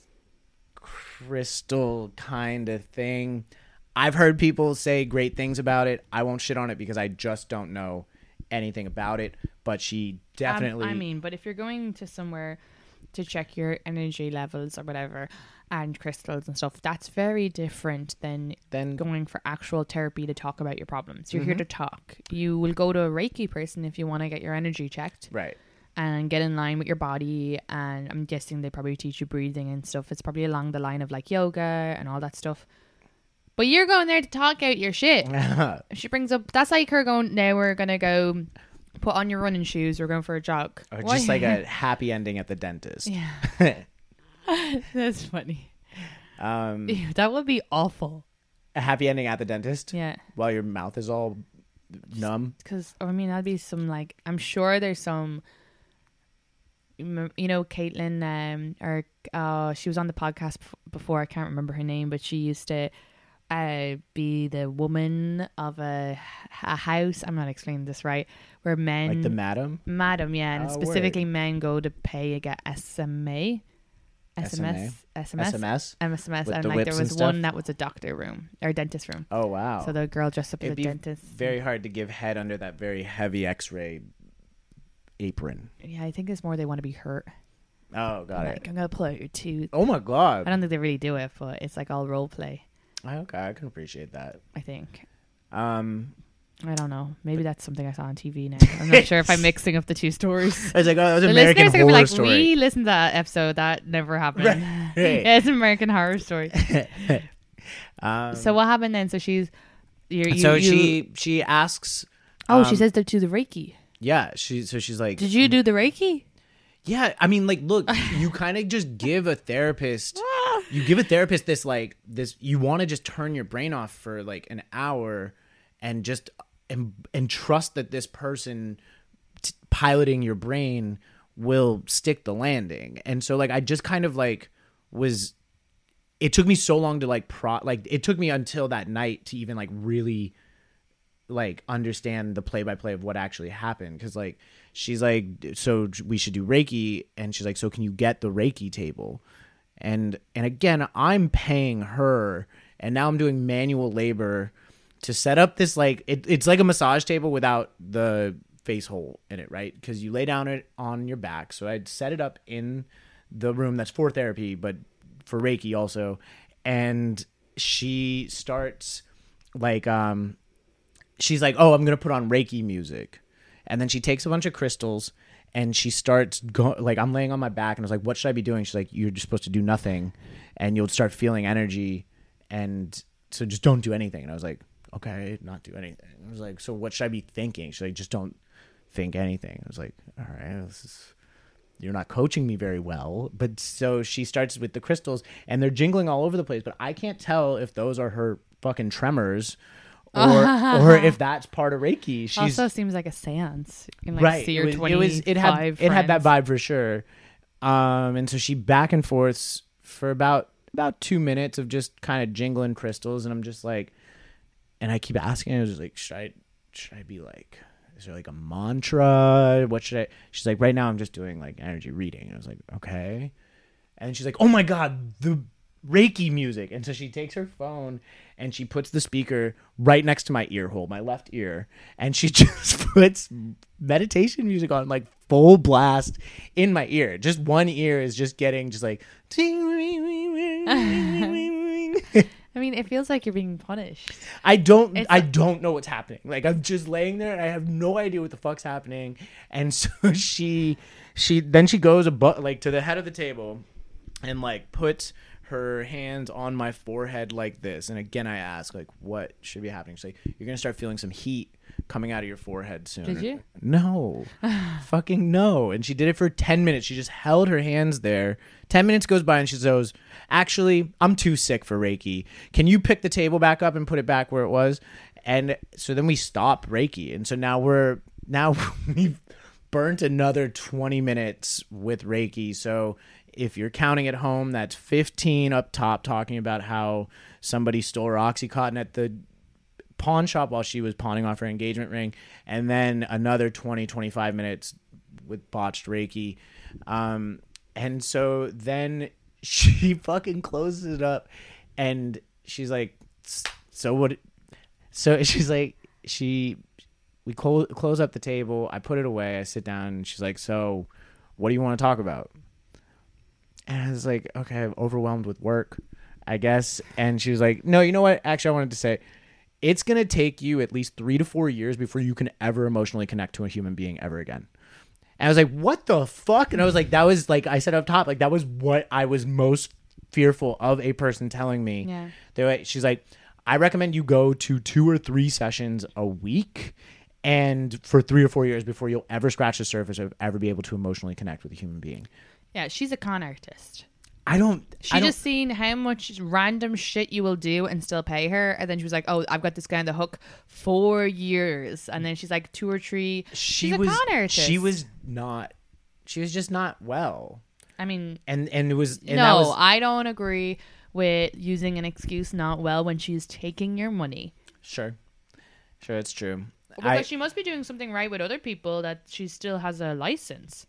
crystal kind of thing. I've heard people say great things about it. I won't shit on it because I just don't know anything about it. But she definitely. Um, I mean, but if you're going to somewhere to check your energy levels or whatever, and crystals and stuff, that's very different than then going for actual therapy to talk about your problems. You're Mm-hmm. here to talk. You will go to a Reiki person if you want to get your energy checked, right, and get in line with your body. And I'm guessing they probably teach you breathing and stuff. It's probably along the line of like yoga and all that stuff. But you're going there to talk out your shit. She brings up, that's like her going, now we're gonna go put on your running shoes, we're going for a jog. or Why? just like a happy ending at the dentist. Yeah. That's funny. Um, Ew, that would be awful. a happy ending at the dentist. Yeah. While your mouth is all numb. Because, I mean, that'd be some, like, I'm sure there's some, you know, Caitlin, um, or uh, she was on the podcast before, I can't remember her name, but she used to uh, be the woman of a, a house, I'm not explaining this right, where men... Like the madam? Madam, yeah, and Oh, specifically word. men go to pay to get S M A. S M S? S M S? S M S? M S M S, With and the like whips there and was stuff? one that was a doctor room, or dentist room. Oh, wow. So the girl dressed up as It'd a be dentist. very hard to give head under that very heavy x-ray apron. Yeah, I think it's more they want to be hurt. Oh, got like, it. I'm gonna pull out your tooth. Oh my god. I don't think they really do it, but it's like all role play. Okay, I can appreciate that. I think. Um, I don't know. Maybe that's something I saw on T V now. I'm not sure if I'm mixing up the two stories. I was like, oh, that was The American listeners are Horror gonna be like, Story. we listened to that episode. That never happened. Right. Yeah, it's an American Horror Story. um, So what happened then? So she's, you're, you, so you, she she asks. Oh, um, she says to do the Reiki. Yeah, she so she's like, Did you do the Reiki? yeah. I mean, like, look, you kind of just give a therapist. You give a therapist this like this. You want to just turn your brain off for like an hour, and just and and trust that this person t- piloting your brain will stick the landing. And so like I just kind of like was. It took me so long to like pro like it took me until that night to even like really like understand the play by play of what actually happened. Cause like, she's like, so we should do Reiki. And she's like, so can you get the Reiki table? And, and again, I'm paying her and now I'm doing manual labor to set up this, like, it, it's like a massage table without the face hole in it. Right. Cause you lay down it on your back. So I'd set it up in the room that's for therapy, but for Reiki also. And she starts like, um, she's like, oh, I'm going to put on Reiki music. And then she takes a bunch of crystals and she starts going, like, I'm laying on my back and I was like, what should I be doing? She's like, you're just supposed to do nothing and you'll start feeling energy. And so just don't do anything. And I was like, okay, not do anything. I was like, so what should I be thinking? She's like, just don't think anything. I was like, all right, this is, you're not coaching me very well. But so she starts with the crystals and they're jingling all over the place, but I can't tell if those are her fucking tremors or or if that's part of Reiki. She's also seems like a seance. You can like right. see your it, was, it was it had friends. it had that vibe for sure. Um, and so she back and forths for about about two minutes of just kind of jingling crystals, and I'm just like, and I keep asking her, I was like, should I should I be like, is there like a mantra? What should I? She's like, right now I'm just doing like energy reading. And I was like, okay. And she's like, oh my god, the Reiki music. And so she takes her phone and she puts the speaker right next to my ear hole, my left ear, and she just puts meditation music on like full blast in my ear. Just one ear is just getting just like I mean, it feels like you're being punished. I don't It's I like- don't know what's happening. Like, I'm just laying there and I have no idea what the fuck's happening. And so she she then she goes above, like, to the head of the table and like puts her hands on my forehead like this. And again, I ask, like, what should be happening? She's like, you're gonna start feeling some heat coming out of your forehead soon. Did you? No. Fucking no. And she did it for ten minutes. She just held her hands there. ten minutes goes by and she goes, actually, I'm too sick for Reiki. Can you pick the table back up and put it back where it was? And so then we stop Reiki. And so now we're, now we've burnt another twenty minutes with Reiki. So if you're counting at home, that's fifteen up top, talking about how somebody stole her Oxycontin at the pawn shop while she was pawning off her engagement ring, and then another twenty, twenty-five minutes with botched Reiki. Um, and so then she fucking closes it up and she's like, so what? So she's like, she, we close, close up the table. I put it away. I sit down and she's like, so what do you want to talk about? And I was like, okay, I'm overwhelmed with work, I guess. And she was like, no, you know what? Actually, I wanted to say, it's going to take you at least three to four years before you can ever emotionally connect to a human being ever again. And I was like, what the fuck? And I was like, that was, like I said up top, like that was what I was most fearful of a person telling me. Yeah. They were, she's like, I recommend you go to two or three sessions a week and for three or four years before you'll ever scratch the surface of ever be able to emotionally connect with a human being. Yeah, she's a con artist. I don't. She I don't, just seen how much random shit you will do and still pay her, and then she was like, "Oh, I've got this guy on the hook for years," and then she's like two or three. She she's a was. con artist. She was not. She was just not well. I mean, and and it was. And no, that was, I don't agree with using an excuse not well when she's taking your money. Sure, sure, it's true. Because I, she must be doing something right with other people that she still has a license.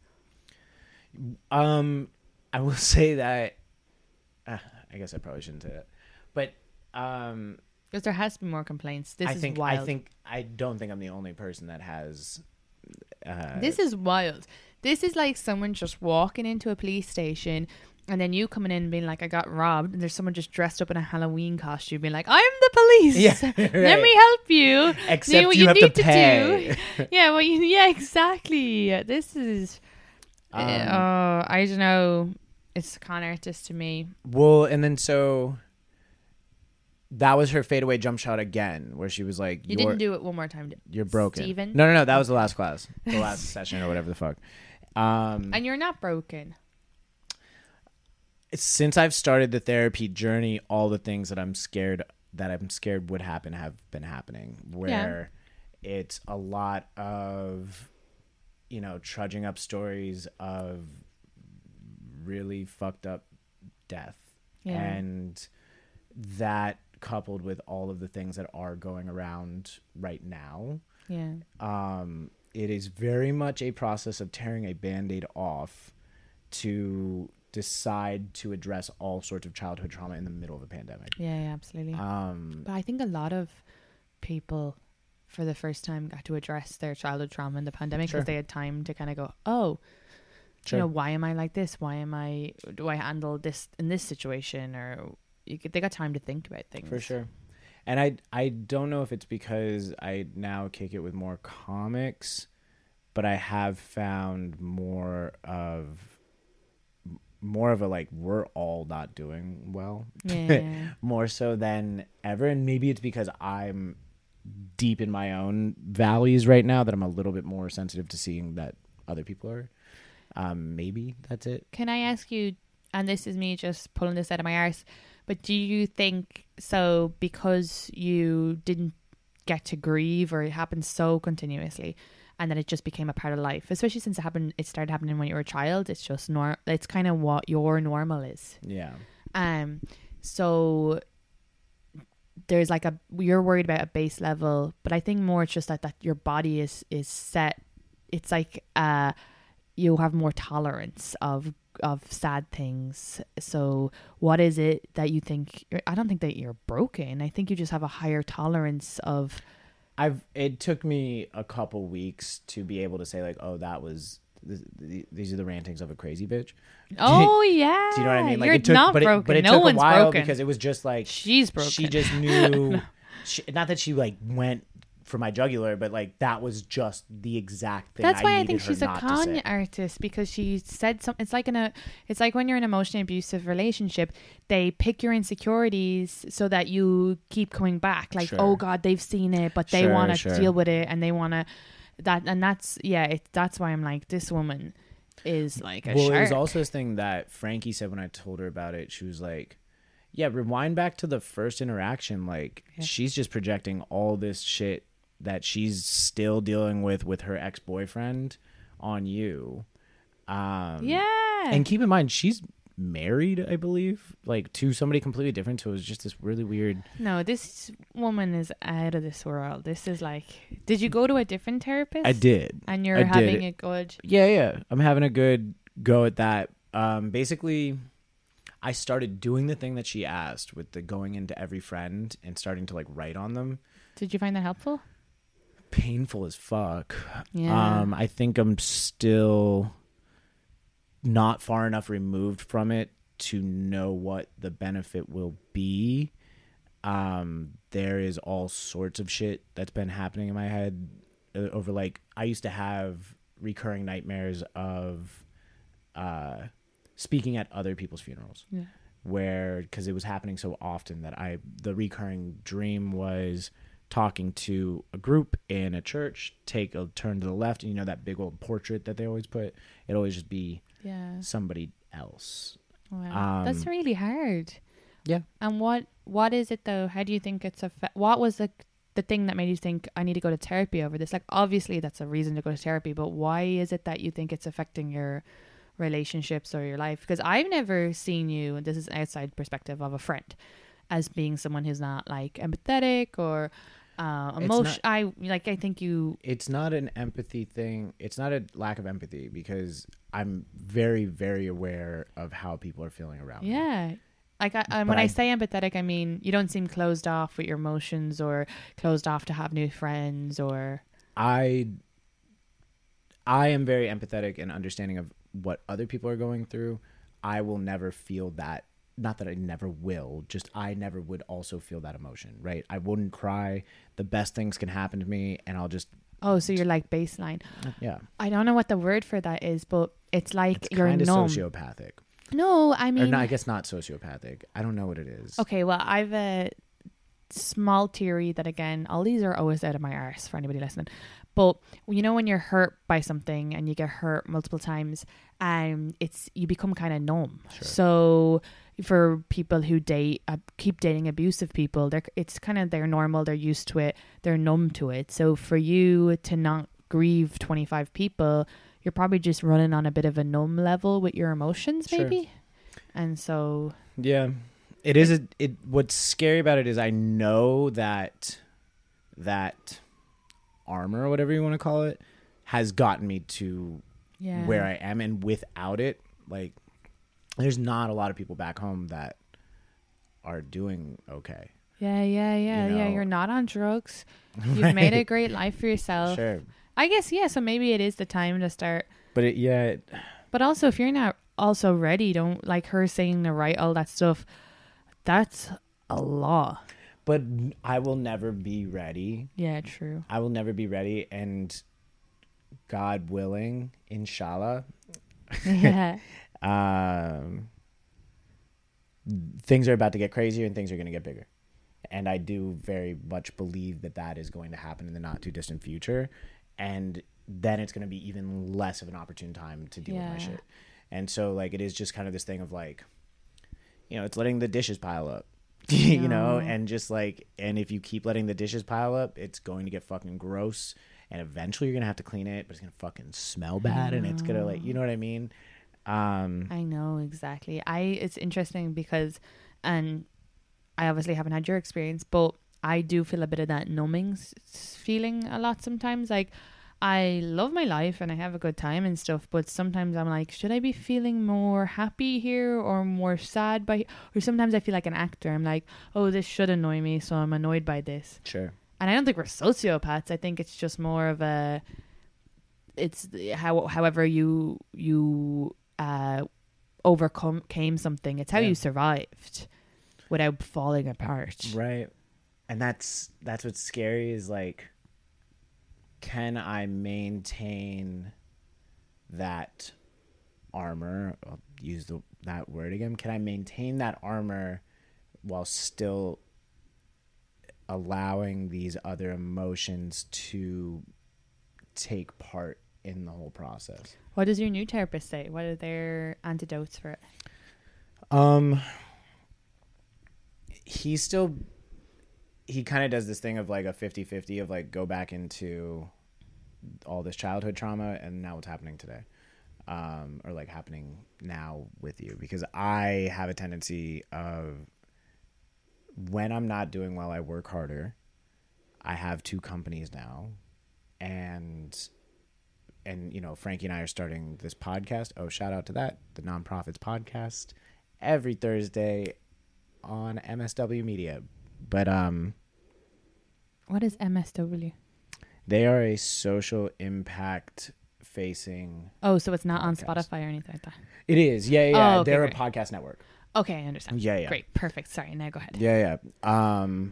Um, I will say that. Uh, I guess I probably shouldn't say that, but um, because there has to be more complaints. This I is think wild. I think I don't think I'm the only person that has. Uh, This is wild. This is like someone just walking into a police station and then you coming in and being like, I got robbed, and there's someone just dressed up in a Halloween costume being like, I'm the police. Yeah, Let right. me help you. Except do what you you, have need to pay. do. Yeah, well, you, yeah, exactly. This is, Um, uh, I don't know. It's a con artist to me. Well, and then so that was her fadeaway jump shot again, where she was like, You you're, didn't do it one more time. You're broken. Steven? No, no, no. That was the last class, the last session, or whatever the fuck. Um, And you're not broken. since I've started the therapy journey, all the things that I'm scared that I'm scared would happen have been happening. Where it's a lot of, you know, trudging up stories of really fucked up death, Yeah. and that coupled with all of the things that are going around right now. Yeah. Um, it is very much a process of tearing a Band-Aid off to decide to address all sorts of childhood trauma in the middle of a pandemic. Yeah, yeah, absolutely. Um, But I think a lot of people, for the first time, got to address their childhood trauma in the pandemic because Sure. they had time to kind of go, oh, Sure. you know, why am I like this? Why am I, do I handle this in this situation? Or you, could- they got time to think about things. For sure. And I I don't know if it's because I now kick it with more comics, but I have found more of more of a like we're all not doing well. Yeah. More so than ever, and maybe it's because I'm deep in my own valleys right now that I'm a little bit more sensitive to seeing that other people are. Um, maybe that's it. Can I ask you, and this is me just pulling this out of my arse, but do you think so because you didn't get to grieve, or it happened so continuously and then it just became a part of life, especially since it happened, it started happening when you were a child, it's just nor it's kind of what your normal is. Yeah. Um so there's like a, you're worried about a base level, but I think more it's just that that your body is is set. It's like uh you have more tolerance of of sad things. So what is it that you think? I don't think that you're broken. I think you just have a higher tolerance of. I've. It took me a couple weeks to be able to say like, oh, that was. Th- th- these are the rantings of a crazy bitch. Oh yeah. Do you know what I mean? Like you're it took, not but broken. It, but it no took one's a while broken because it was just like she's broken. She just knew. she, not that she like went for my jugular, but like that was just the exact thing. That's why I, I think she's a con con artist, because she said something. It's like in a, it's like when you're in an emotionally abusive relationship, they pick your insecurities so that you keep coming back. Like, Sure. oh God, they've seen it, but they Sure, want to sure. deal with it, and they want to that, and that's yeah. It, that's why I'm like, this woman is like a well, shark. it was also this thing that Frankie said when I told her about it. She was like, "Yeah, rewind back to the first interaction. Like, Yeah. she's just projecting all this shit that she's still dealing with with her ex-boyfriend on you." Um, yeah. and keep in mind, she's married, I believe, like to somebody completely different. So it was just this really weird. No, this woman is out of this world. This is like, did you go to a different therapist? I did. And you're I did. having a good. Yeah, yeah. I'm having a good go at that. Um, basically, I started doing the thing that she asked with the going into every friend and starting to like write on them. Did you find that helpful? Painful as fuck. Yeah. Um, I think I'm still not far enough removed from it to know what the benefit will be. Um, there is all sorts of shit that's been happening in my head uh, over like, I used to have recurring nightmares of uh, speaking at other people's funerals. Yeah. Where, because it was happening so often that I, the recurring dream was talking to a group in a church, take a turn to the left, and you know that big old portrait that they always put, it'd always just be Yeah. somebody else. Wow. Um, That's really hard. Yeah. And what what is it though? How do you think it's a what was the the thing that made you think I need to go to therapy over this? Like obviously that's a reason to go to therapy, but why is it that you think it's affecting your relationships or your life? Because I've never seen you, and this is an outside perspective of a friend, as being someone who's not like empathetic or uh It's emotion. not- I like I think you It's not an empathy thing. It's not a lack of empathy because I'm very, very aware of how people are feeling around me. yeah. Like I, and But when I, I- say empathetic, I mean you don't seem closed off with your emotions or closed off to have new friends or I I am very empathetic and understanding of what other people are going through. I will never feel that. Not that I never will, just I never would also feel that emotion, right? I wouldn't cry. The best things can happen to me, and I'll just, oh, so you're like baseline. yeah. I don't know what the word for that is, but it's like It's you're kind of numb. sociopathic. No, I Or mean, no, I guess not sociopathic. I don't know what it is. okay, well, I've a small theory that again, all these are always out of my arse for anybody listening. But you know when you're hurt by something and you get hurt multiple times, um, it's you become kind of numb. Sure. So for people who date, uh, keep dating abusive people, they're it's kind of they're normal, they're used to it, they're numb to it. So for you to not grieve twenty-five people, you're probably just running on a bit of a numb level with your emotions, Sure. maybe. And so Yeah, it is. A, it. What's scary about it is I know that that armor, or whatever you want to call it, has gotten me to yeah, where I am, and without it, like, there's not a lot of people back home that are doing okay. Yeah, yeah, yeah, You yeah. know? You're not on drugs. You've made a great life for yourself. Sure, I guess, yeah. So maybe it is the time to start. but it, yeah, it, But also, if you're not also ready, don't like her saying to write all that stuff. That's a lot. but I will never be ready. Yeah, true. I will never be ready, and God willing, inshallah, Yeah. um, things are about to get crazier and things are going to get bigger. And I do very much believe that that is going to happen in the not too distant future. And then it's going to be even less of an opportune time to deal Yeah. with my shit. And so, like, it is just kind of this thing of, like, you know, it's letting the dishes pile up, you know, No. and just like, and if you keep letting the dishes pile up, it's going to get fucking gross. And eventually you're going to have to clean it, but it's going to fucking smell bad. And it's going to, like, you know what I mean? Um, I know, exactly. I It's interesting because, and I obviously haven't had your experience, but I do feel a bit of that numbing s- feeling a lot sometimes. Like, I love my life and I have a good time and stuff, but sometimes I'm like, should I be feeling more happy here or more sad by, or sometimes I feel like an actor. I'm like, oh, this should annoy me, so I'm annoyed by this. sure. And I don't think we're sociopaths. I think it's just more of a, it's how however you you uh overcome came something. It's how Yeah. you survived without falling apart. Right. And that's, that's what's scary is, like, can I maintain that armor? I'll use the, that word again. Can I maintain that armor while still allowing these other emotions to take part in the whole process? What does your new therapist say? What are their antidotes for it? Um, he still, he kind of does this thing of like a fifty-fifty of like go back into all this childhood trauma and now what's happening today. Um, or like happening now with you, because I have a tendency of when I'm not doing well, I work harder. I have two companies now, and and you know, Frankie and I are starting this podcast. Oh, shout out to that, the Nonprofits Podcast, every Thursday on M S W Media. But um, What is M S W? they are a social impact facing. Oh, so it's not on Podcast. Spotify or anything like that. It is, yeah, yeah. yeah. Oh, okay, They're great. a podcast network. Okay, I understand. Yeah, yeah. Great, perfect. Sorry, now go ahead. Yeah, yeah. Um,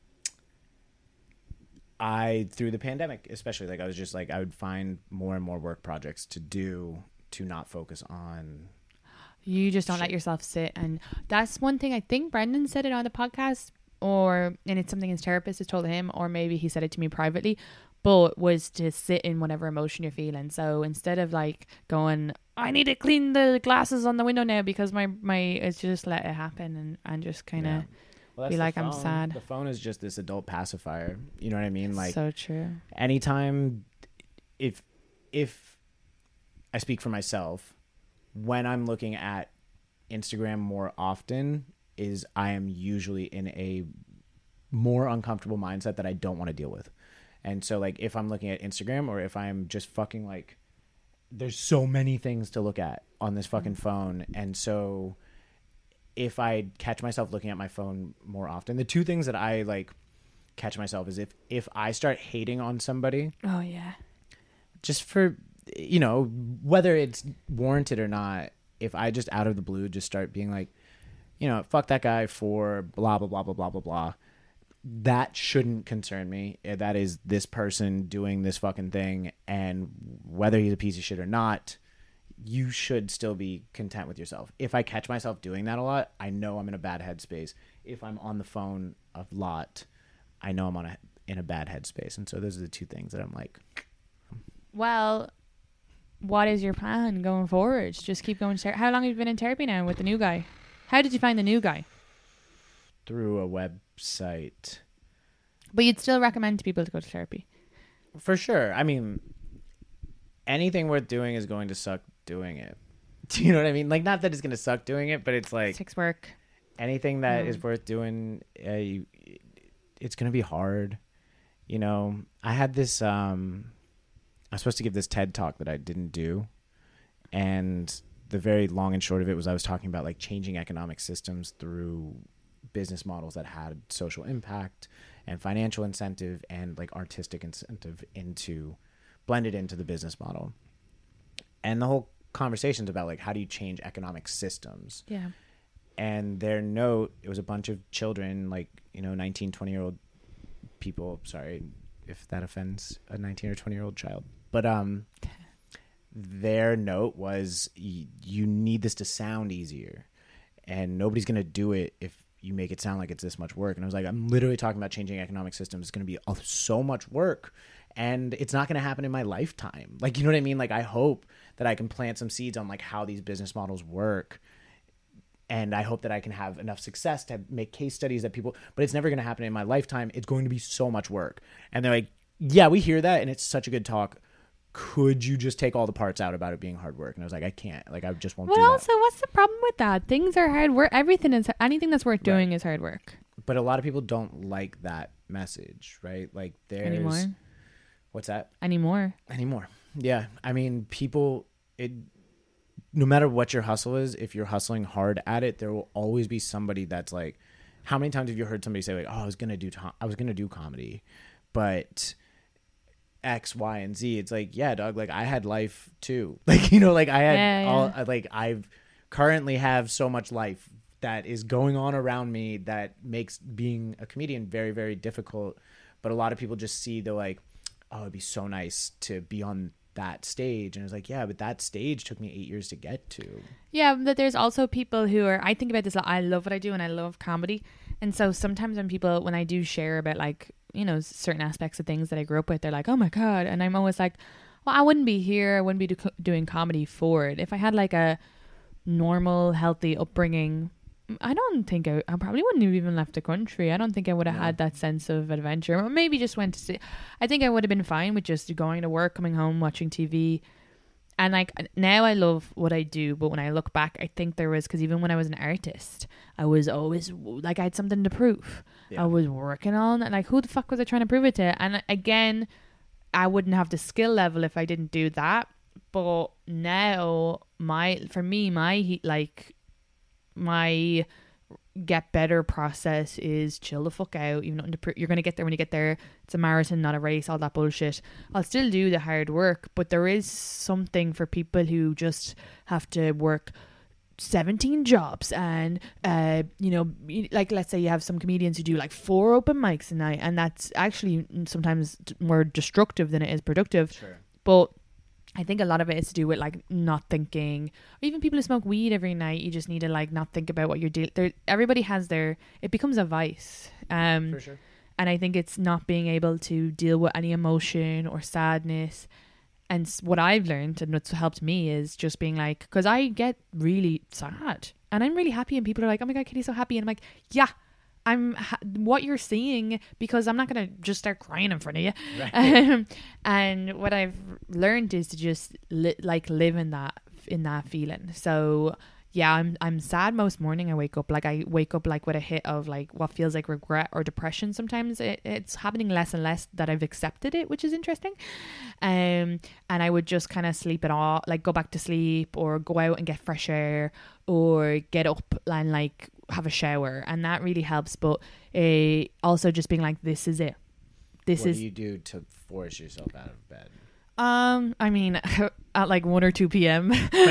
I through the pandemic, especially, like I was just like I would find more and more work projects to do to not focus on. You just don't let Shit. yourself sit. And that's one thing I think Brendan said it on the podcast, or, and it's something his therapist has told him, or maybe he said it to me privately, but was to sit in whatever emotion you're feeling. So instead of like going, I need to clean the glasses on the window now because my, my, it's just let it happen and, and just kind of Yeah. Well, that's be the like, I'm phone. sad. The phone is just this adult pacifier. You know what I mean? Like so true. anytime, if if I speak for myself, when I'm looking at Instagram more often, is I am usually in a more uncomfortable mindset that I don't want to deal with. And so, like, if I'm looking at Instagram or if I'm just fucking like, there's so many things to look at on this fucking phone. And so if I catch myself looking at my phone more often, the two things that I like catch myself is if, if I start hating on somebody, Oh yeah. just for, you know, whether it's warranted or not, if I just out of the blue just start being like, you know, fuck that guy for blah, blah, blah, blah, blah, blah, blah. That shouldn't concern me. That is this person doing this fucking thing. And whether he's a piece of shit or not, you should still be content with yourself. If I catch myself doing that a lot, I know I'm in a bad headspace. If I'm on the phone a lot, I know I'm on a, in a bad headspace. And so those are the two things that I'm like, Well, what is your plan going forward? Just keep going. Ter- How long have you been in therapy now with the new guy? How did you find the new guy? through a website. But you'd still recommend to people to go to therapy. For sure. I mean, anything worth doing is going to suck doing it. Do you know what I mean? Like, not that it's going to suck doing it, but it's like Takes work. anything that Mm. is worth doing, uh, you, it's going to be hard. You know, I had this, um, I was supposed to give this TED talk that I didn't do. And the very long and short of it was I was talking about like changing economic systems through business models that had social impact and financial incentive and like artistic incentive into blended into the business model. And the whole conversation's about like, how do you change economic systems? Yeah. And their note, it was a bunch of children, like, you know, nineteen, twenty year old people. Sorry if that offends a nineteen or twenty year old child, But um, their note was y- you need this to sound easier, and nobody's gonna do it if you make it sound like it's this much work. And I was like, I'm literally talking about changing economic systems. It's gonna be so much work, and it's not gonna happen in my lifetime. Like, you know what I mean? Like, I hope that I can plant some seeds on like how these business models work. And I hope that I can have enough success to make case studies that people, but it's never going to happen in my lifetime. It's going to be so much work. And they're like, yeah, we hear that. And it's such a good talk. Could you just take all the parts out about it being hard work? And I was like, I can't, like, I just won't but do that. also, what's the problem with that? Things are hard work. Everything is, anything that's worth doing Right. is hard work. But a lot of people don't like that message, right? Like there's, Anymore. what's that? Anymore. Anymore. Yeah. I mean, people, it, no matter what your hustle is, if you're hustling hard at it, there will always be somebody that's like, how many times have you heard somebody say like, oh, I was going to do, to- I was going to do comedy, but X, Y, and Z. It's like, yeah, dog, like I had life too. Like, you know, like I had Yeah, yeah. all, like I've currently have so much life that is going on around me that makes being a comedian very, very difficult. But a lot of people just see the like, oh, it'd be so nice to be on that stage. And it's like, yeah, but that stage took me eight years to get to. Yeah, but there's also people who are, I think about this a lot. I love what I do and I love comedy. And so sometimes when people, when I do share about like, you know, certain aspects of things that I grew up with, they're like, oh my God. And I'm always like, well, I wouldn't be here. I wouldn't be do- doing comedy for it. If I had like a normal, healthy upbringing, I don't think I, I probably wouldn't have even left the country. I don't think I would have No. had that sense of adventure. Or maybe just went to see. I think I would have been fine with just going to work, coming home, watching T V. And like now I love what I do. But when I look back, I think there was, because even when I was an artist, I was always like, I had something to prove. Yeah. I was working on it. Like, who the fuck was I trying to prove it to? And again, I wouldn't have the skill level if I didn't do that. But now my, for me, my he- like, my get better process is chill the fuck out. You've nothing to pr- you're gonna get there when you get there. It's a marathon, not a race. All that bullshit. I'll still do the hard work, but there is something for people who just have to work seventeen jobs and uh you know, like let's say you have some comedians who do like four open mics a night, and that's actually sometimes more destructive than it is productive. Sure. But I think a lot of it is to do with like not thinking, or even people who smoke weed every night. You just need to like not think about what you're doing. Everybody has their, it becomes a vice. Um, For sure. and I think it's not being able to deal with any emotion or sadness. And s- what I've learned and what's helped me is just being like, because I get really sad and I'm really happy, and people are like, oh my God, Kitty's so happy. And I'm like, yeah, I'm ha- what you're seeing, because I'm not going to just start crying in front of you. Right. Um, and what I've learned is to just li- like live in that, in that feeling. So yeah, I'm I'm sad most morning I wake up. Like I wake up like with a hit of like what feels like regret or depression. Sometimes it, it's happening less and less that I've accepted it, which is interesting. Um, and I would just kind of sleep it off, like go back to sleep or go out and get fresh air or get up and like have a shower, and that really helps. But uh, also just being like, this is it. This what is do you do to force yourself out of bed? Um, I mean, at like one or two p.m.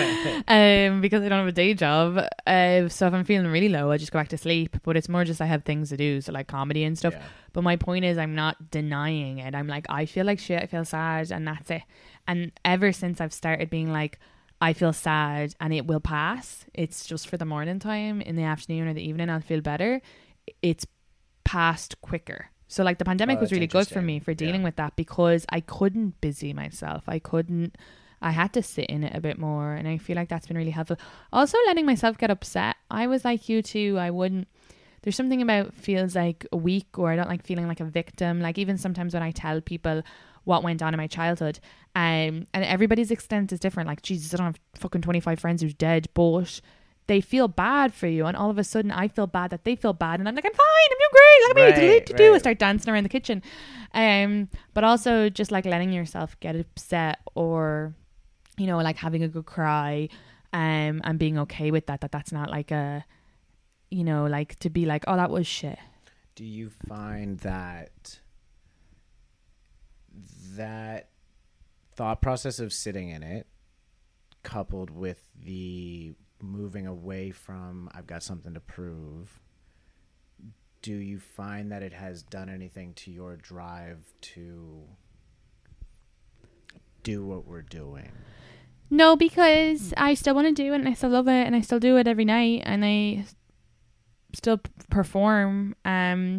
um, because I don't have a day job. Uh, so if I'm feeling really low, I just go back to sleep. But it's more just I have things to do, so like comedy and stuff. Yeah. But my point is, I'm not denying it. I'm like, I feel like shit. I feel sad, and that's it. And ever since I've started being like, I feel sad, and it will pass. It's just for the morning time. In the afternoon or the evening, I'll feel better. It's passed quicker. So like the pandemic Oh, was that's really good for interesting. me for dealing Yeah. with that, because I couldn't busy myself. I couldn't, I had to sit in it a bit more. And I feel like that's been really helpful. Also letting myself get upset. I was like you too. I wouldn't, there's something about feels like a weak, or I don't like feeling like a victim. Like even sometimes when I tell people what went on in my childhood, um, and everybody's extent is different. Like, Jesus, I don't have fucking twenty-five friends who's dead, but they feel bad for you, and all of a sudden I feel bad that they feel bad, and I'm like, I'm fine, I'm doing great, look at Right, me, to do. I right. start dancing around the kitchen. Um, but also just like letting yourself get upset, or you know, like having a good cry, um, and being okay with that. That that's not like a, you know, like to be like, oh, that was shit. Do you find that that thought process of sitting in it, coupled with the moving away from I've got something to prove, do you find that it has done anything to your drive to do what we're doing? No, because I still want to do it and I still love it and I still do it every night and I still p- perform. Um,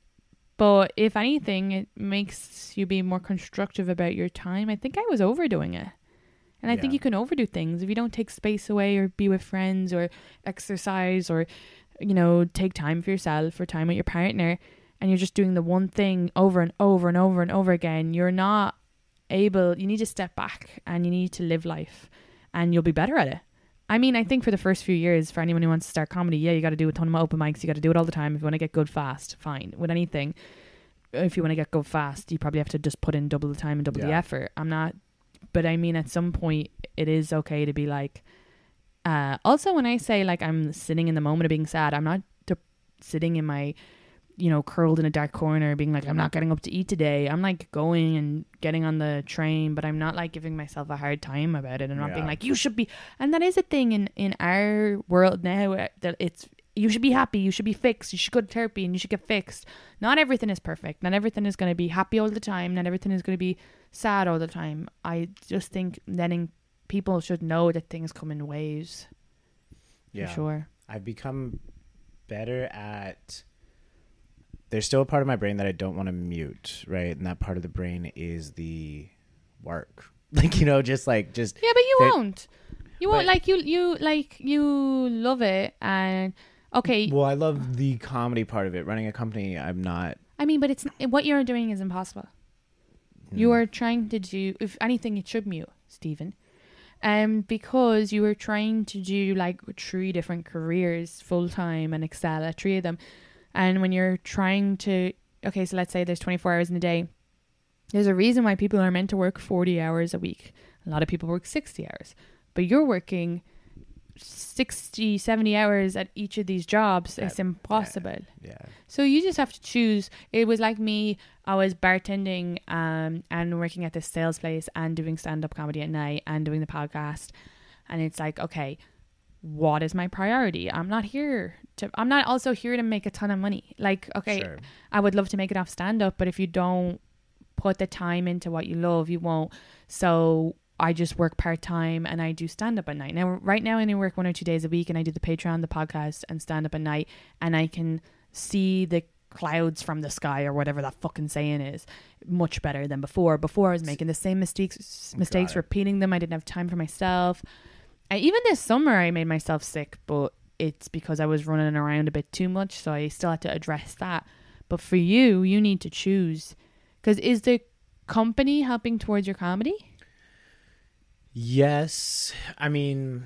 but if anything, it makes you be more constructive about your time. I think I was overdoing it. And I Yeah. think you can overdo things if you don't take space away or be with friends or exercise or, you know, take time for yourself or time with your partner, and you're just doing the one thing over and over and over and over again. You're not able, you need to step back and you need to live life and you'll be better at it. I mean, I think for the first few years, for anyone who wants to start comedy, yeah, you got to do a ton of open mics. You got to do it all the time. If you want to get good fast, fine. With anything, if you want to get good fast, you probably have to just put in double the time and double the Yeah. effort. I'm not, but I mean, at some point, it is okay to be like, uh, also when I say like I'm sitting in the moment of being sad, I'm not de- sitting in my, you know, curled in a dark corner being like, I'm not getting up to eat today. I'm like going and getting on the train, but I'm not like giving myself a hard time about it. And not Yeah. being like, you should be. And that is a thing in, in our world now, uh, that it's, you should be happy, you should be fixed, you should go to therapy and you should get fixed. Not everything is perfect. Not everything is going to be happy all the time. Not everything is going to be sad all the time. I just think letting people should know that things come in waves. Yeah. For sure. I've become better at, there's still a part of my brain that I don't want to mute, right? And that part of the brain is the work. Like, you know, just like, just. Yeah, but you there- won't. You won't. But- Like, you, you, like, you love it. And, okay. Well, I love the comedy part of it. Running a company, I'm not. I mean, but it's what you're doing is impossible. You are trying to do, if anything, it should mute, Stephen. Um, because you were trying to do like three different careers full time and excel at three of them. And when you're trying to, okay, so let's say there's twenty-four hours in a day. There's a reason why people are meant to work forty hours a week. A lot of people work sixty hours, but you're working sixty, seventy hours at each of these jobs. That- It's impossible. Yeah. So you just have to choose. It was like me. I was bartending um, and working at this sales place and doing stand-up comedy at night and doing the podcast. And it's like, okay, what is my priority? I'm not here to, I'm not also here to make a ton of money. Like, okay, Sure. I would love to make it off stand-up, but if you don't put the time into what you love, you won't. So I just work part-time and I do stand-up at night. Now, right now I only work one or two days a week and I do the Patreon, the podcast and stand-up at night, and I can see the clouds from the sky or whatever that fucking saying is much better than before. Before I was making the same mistakes, mistakes, it. repeating them. I didn't have time for myself. And even this summer I made myself sick, but it's because I was running around a bit too much, so I still had to address that. But for you, you need to choose, because is the company helping towards your comedy? Yes. I mean,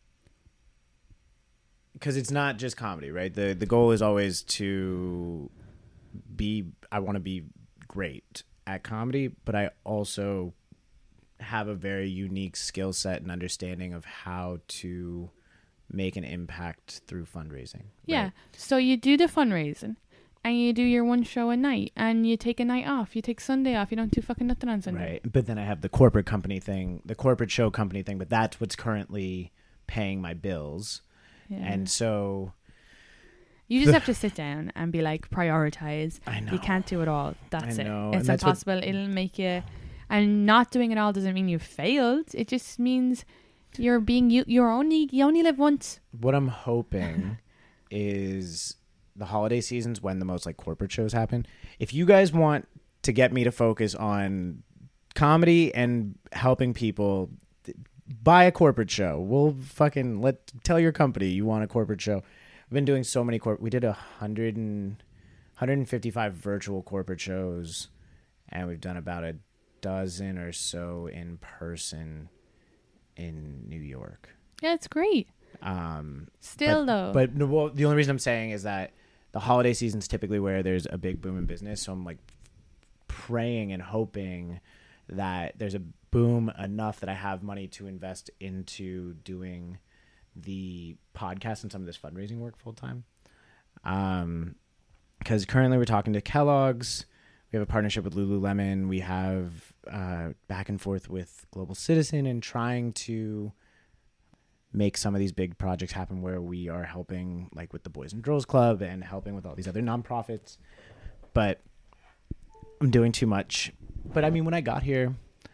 because it's not just comedy, right? The the goal is always to be, I want to be great at comedy, but I also have a very unique skill set and understanding of how to make an impact through fundraising. Yeah. right? So you do the fundraising and you do your one show a night and you take a night off. You take Sunday off. You don't do fucking nothing on Sunday. Right. But then I have the corporate company thing, the corporate show company thing, but that's what's currently paying my bills. Yeah. And so You just have to sit down and be like, prioritize. I know. You can't do it all. That's I it. know, It's and that's what- impossible. It'll make you. And not doing it all doesn't mean you failed. It just means you're being you. You're only you only live once. what I'm hoping is the holiday season's when the most like corporate shows happen. If you guys want to get me to focus on comedy and helping people, th- buy a corporate show. We'll fucking let tell your company you want a corporate show. We've been doing so many corp. We did a hundred and one hundred fifty-five virtual corporate shows, and we've done about a dozen or so in person in New York. Yeah, it's great. Um, Still but, though. But no, well, the only reason I'm saying is that the holiday season's typically where there's a big boom in business. So I'm like praying and hoping that there's a boom enough that I have money to invest into doing the podcast and some of this fundraising work full time. Um, because currently we're talking to Kellogg's. We have a partnership with Lululemon. We have uh, back and forth with Global Citizen and trying to make some of these big projects happen where we are helping like with the Boys and Girls Club and helping with all these other nonprofits. But I'm doing too much. But I mean, when I got here,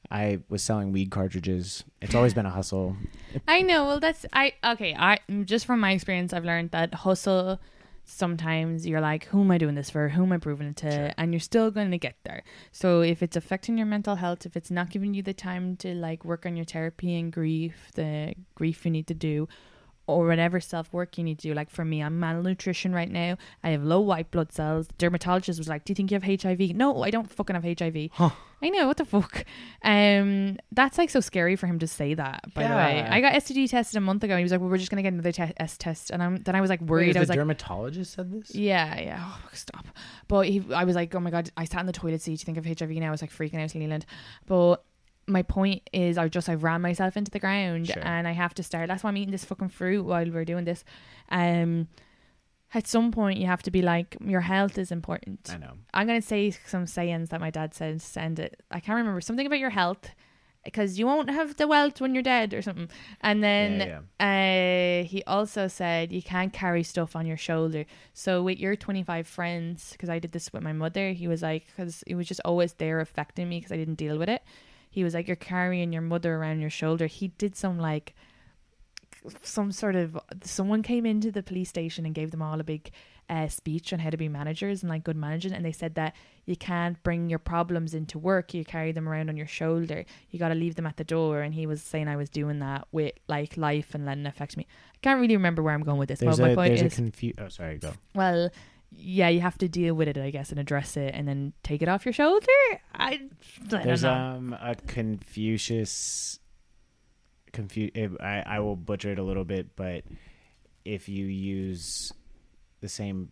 I was selling weed cartridges. It's always been a hustle. I know. Well, that's I okay. I just from my experience, I've learned that hustle. Sometimes you're like, who am I doing this for? Who am I proving it to? Sure. And you're still going to get there. So if it's affecting your mental health, if it's not giving you the time to like work on your therapy and grief, the grief you need to do, or whatever self-work you need to do. Like for me, I'm malnutrition right now. I have low white blood cells. The dermatologist was like, do you think you have H I V? No, I don't fucking have H I V. Huh. I know, what the fuck? Um, that's like so scary for him to say that, by yeah. the way. I got S T D tested a month ago. He was like, well, we're just going to get another te- S test. And I'm, then I was like worried. Wait, I was the like, dermatologist said this? Yeah, yeah. Oh, stop. But he, I was like, oh my God, I sat in the toilet seat. Do you think of H I V now? I was like freaking out in Leland. But my point is I just I've ran myself into the ground sure. and I have to start. That's why I'm eating this fucking fruit while we're doing this. Um, at some point you have to be like, your health is important. I know. I'm gonna say some sayings that my dad said. Send it. I can't remember something about your health because you won't have the wealth when you're dead or something. And then yeah, yeah. Uh, he also said you can't carry stuff on your shoulder. So with your twenty-five friends, because I did this with my mother, he was like, because it was just always there affecting me because I didn't deal with it. He was like, you're carrying your mother around your shoulder. He did some like, some sort of, someone came into the police station and gave them all a big uh, speech on how to be managers and like good managing. And they said that you can't bring your problems into work. You carry them around on your shoulder. You got to leave them at the door. And he was saying I was doing that with like life and letting it affect me. I can't really remember where I'm going with this. There's but a, my point there's is, a confu- oh, sorry, go. Well, yeah, you have to deal with it, I guess, and address it, and then take it off your shoulder. I, I There's don't know. um a Confucius. Confu- I I will butcher it a little bit, but if you use the same,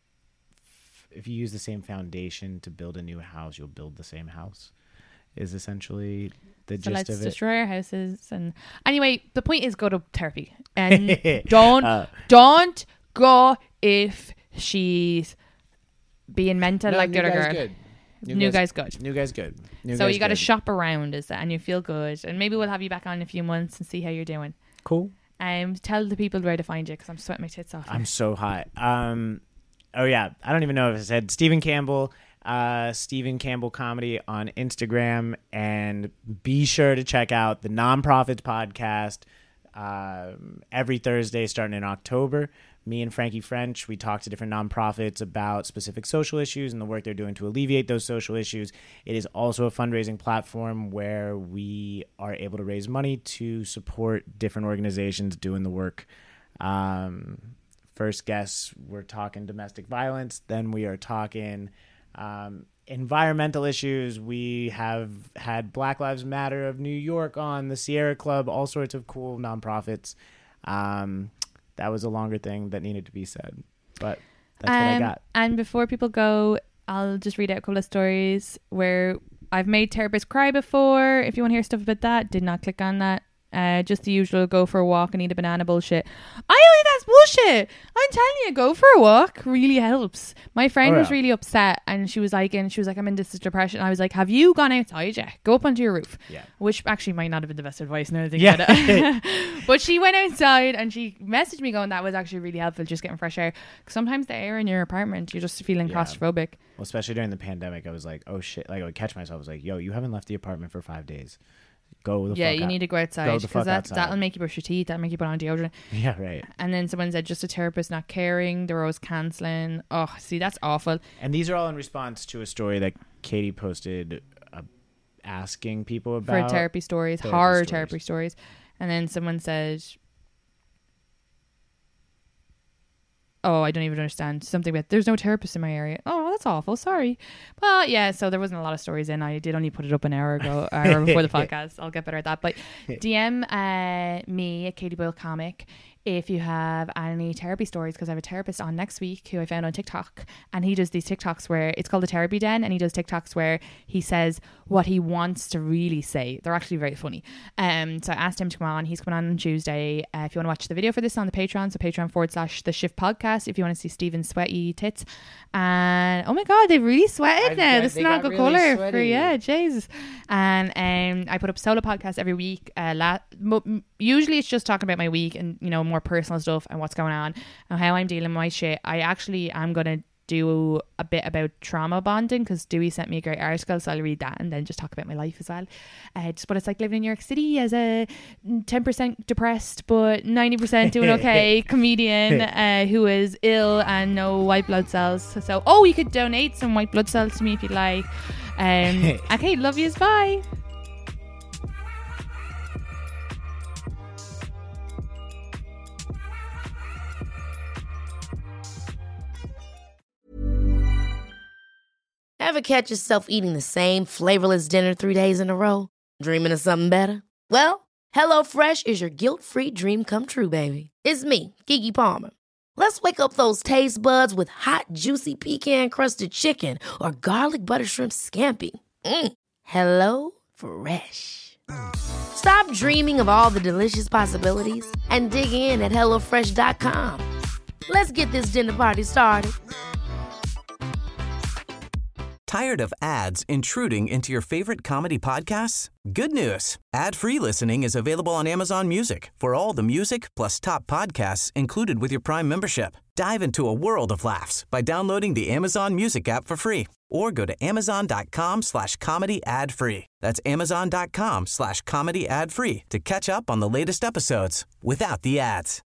if you use the same foundation to build a new house, you'll build the same house. Is essentially the so gist let's of it. destroy our houses, and anyway, the point is go to therapy and don't uh, don't go if she's being mental no, like the other girl. Good. New, new guy's, guy's good. New guy's good. New so guy's you got to good. shop around, is that, and you feel good, and maybe we'll have you back on in a few months and see how you're doing. Cool. Um, tell the people where to find you because I'm sweating my tits off. I'm so hot. Um, oh yeah, I don't even know if I said Stephen Campbell. Uh, Stephen Campbell Comedy on Instagram, and be sure to check out the Nonprofits podcast um, every Thursday starting in October. Me and Frankie French, we talk to different nonprofits about specific social issues and the work they're doing to alleviate those social issues. It is also a fundraising platform where we are able to raise money to support different organizations doing the work. Um, first guests, we're talking domestic violence. Then we are talking um, environmental issues. We have had Black Lives Matter of New York on, the Sierra Club, all sorts of cool nonprofits. Um, that was a longer thing that needed to be said, but that's um, what I got. And before people go, I'll just read out a couple of stories where I've made therapists cry before. If you want to hear stuff about that, did not click on that. Uh, just the usual go for a walk and eat a banana bullshit. I think that's bullshit. I'm telling you, go for a walk really helps. My friend oh, yeah. was really upset and she was like, and she was like, I'm in this depression. I was like, have you gone outside yet? Go up onto your roof. Yeah. Which actually might not have been the best advice now that I think yeah. about it. But she went outside and she messaged me going, that was actually really helpful, just getting fresh air. Sometimes the air in your apartment, you're just feeling yeah. claustrophobic. Well, especially during the pandemic, I was like, oh shit. Like I would catch myself. I was like, yo, you haven't left the apartment for five days. Go the yeah, fuck you out. need to go outside because that, that'll make you brush your teeth. That'll make you put on deodorant. Yeah, right. And then someone said just a therapist not caring. They're always cancelling. Oh, see, that's awful. And these are all in response to a story that Katie posted uh, asking people about. For therapy stories, therapy horror stories. therapy stories. And then someone said, oh, I don't even understand. Something about there's no therapist in my area. Oh, that's awful. Sorry. Well, yeah, so there wasn't a lot of stories in. I did only put it up an hour ago, hour before the podcast. I'll get better at that. But D M uh, me at Katie Boyle Comic if you have any therapy stories, because I have a therapist on next week who I found on TikTok, and he does these TikToks where it's called the Therapy Den, and he does TikToks where he says what he wants to really say. They're actually very funny. Um, so I asked him to come on. He's coming on on Tuesday. Uh, if you want to watch the video for this on the Patreon, so Patreon forward slash the Shift Podcast. If you want to see Stephen's sweaty tits, and oh my god, they've really sweated now. I, this is they not a good really color sweaty. for yeah, Jesus. And um, I put up solo podcasts every week. Uh, la- mo- usually it's just talking about my week and you know more personal stuff and what's going on and how I'm dealing with my shit. I actually am gonna do a bit about trauma bonding, because Dewey sent me a great article, so I'll read that and then just talk about my life as well. Uh, just what it's like living in New York City as a ten percent depressed but ninety percent doing okay comedian uh, who is ill and no white blood cells. So, oh, you could donate some white blood cells to me if you'd like. Um, okay, love yous, bye. Ever catch yourself eating the same flavorless dinner three days in a row? Dreaming of something better? Well, HelloFresh is your guilt-free dream come true, baby. It's me, Keke Palmer. Let's wake up those taste buds with hot, juicy pecan-crusted chicken or garlic butter shrimp scampi. Mm. Hello Fresh. Stop dreaming of all the delicious possibilities and dig in at hello fresh dot com. Let's get this dinner party started. Tired of ads intruding into your favorite comedy podcasts? Good news. Ad-free listening is available on Amazon Music for all the music plus top podcasts included with your Prime membership. Dive into a world of laughs by downloading the Amazon Music app for free or go to amazon.com slash comedy ad free. That's amazon.com slash comedy ad free to catch up on the latest episodes without the ads.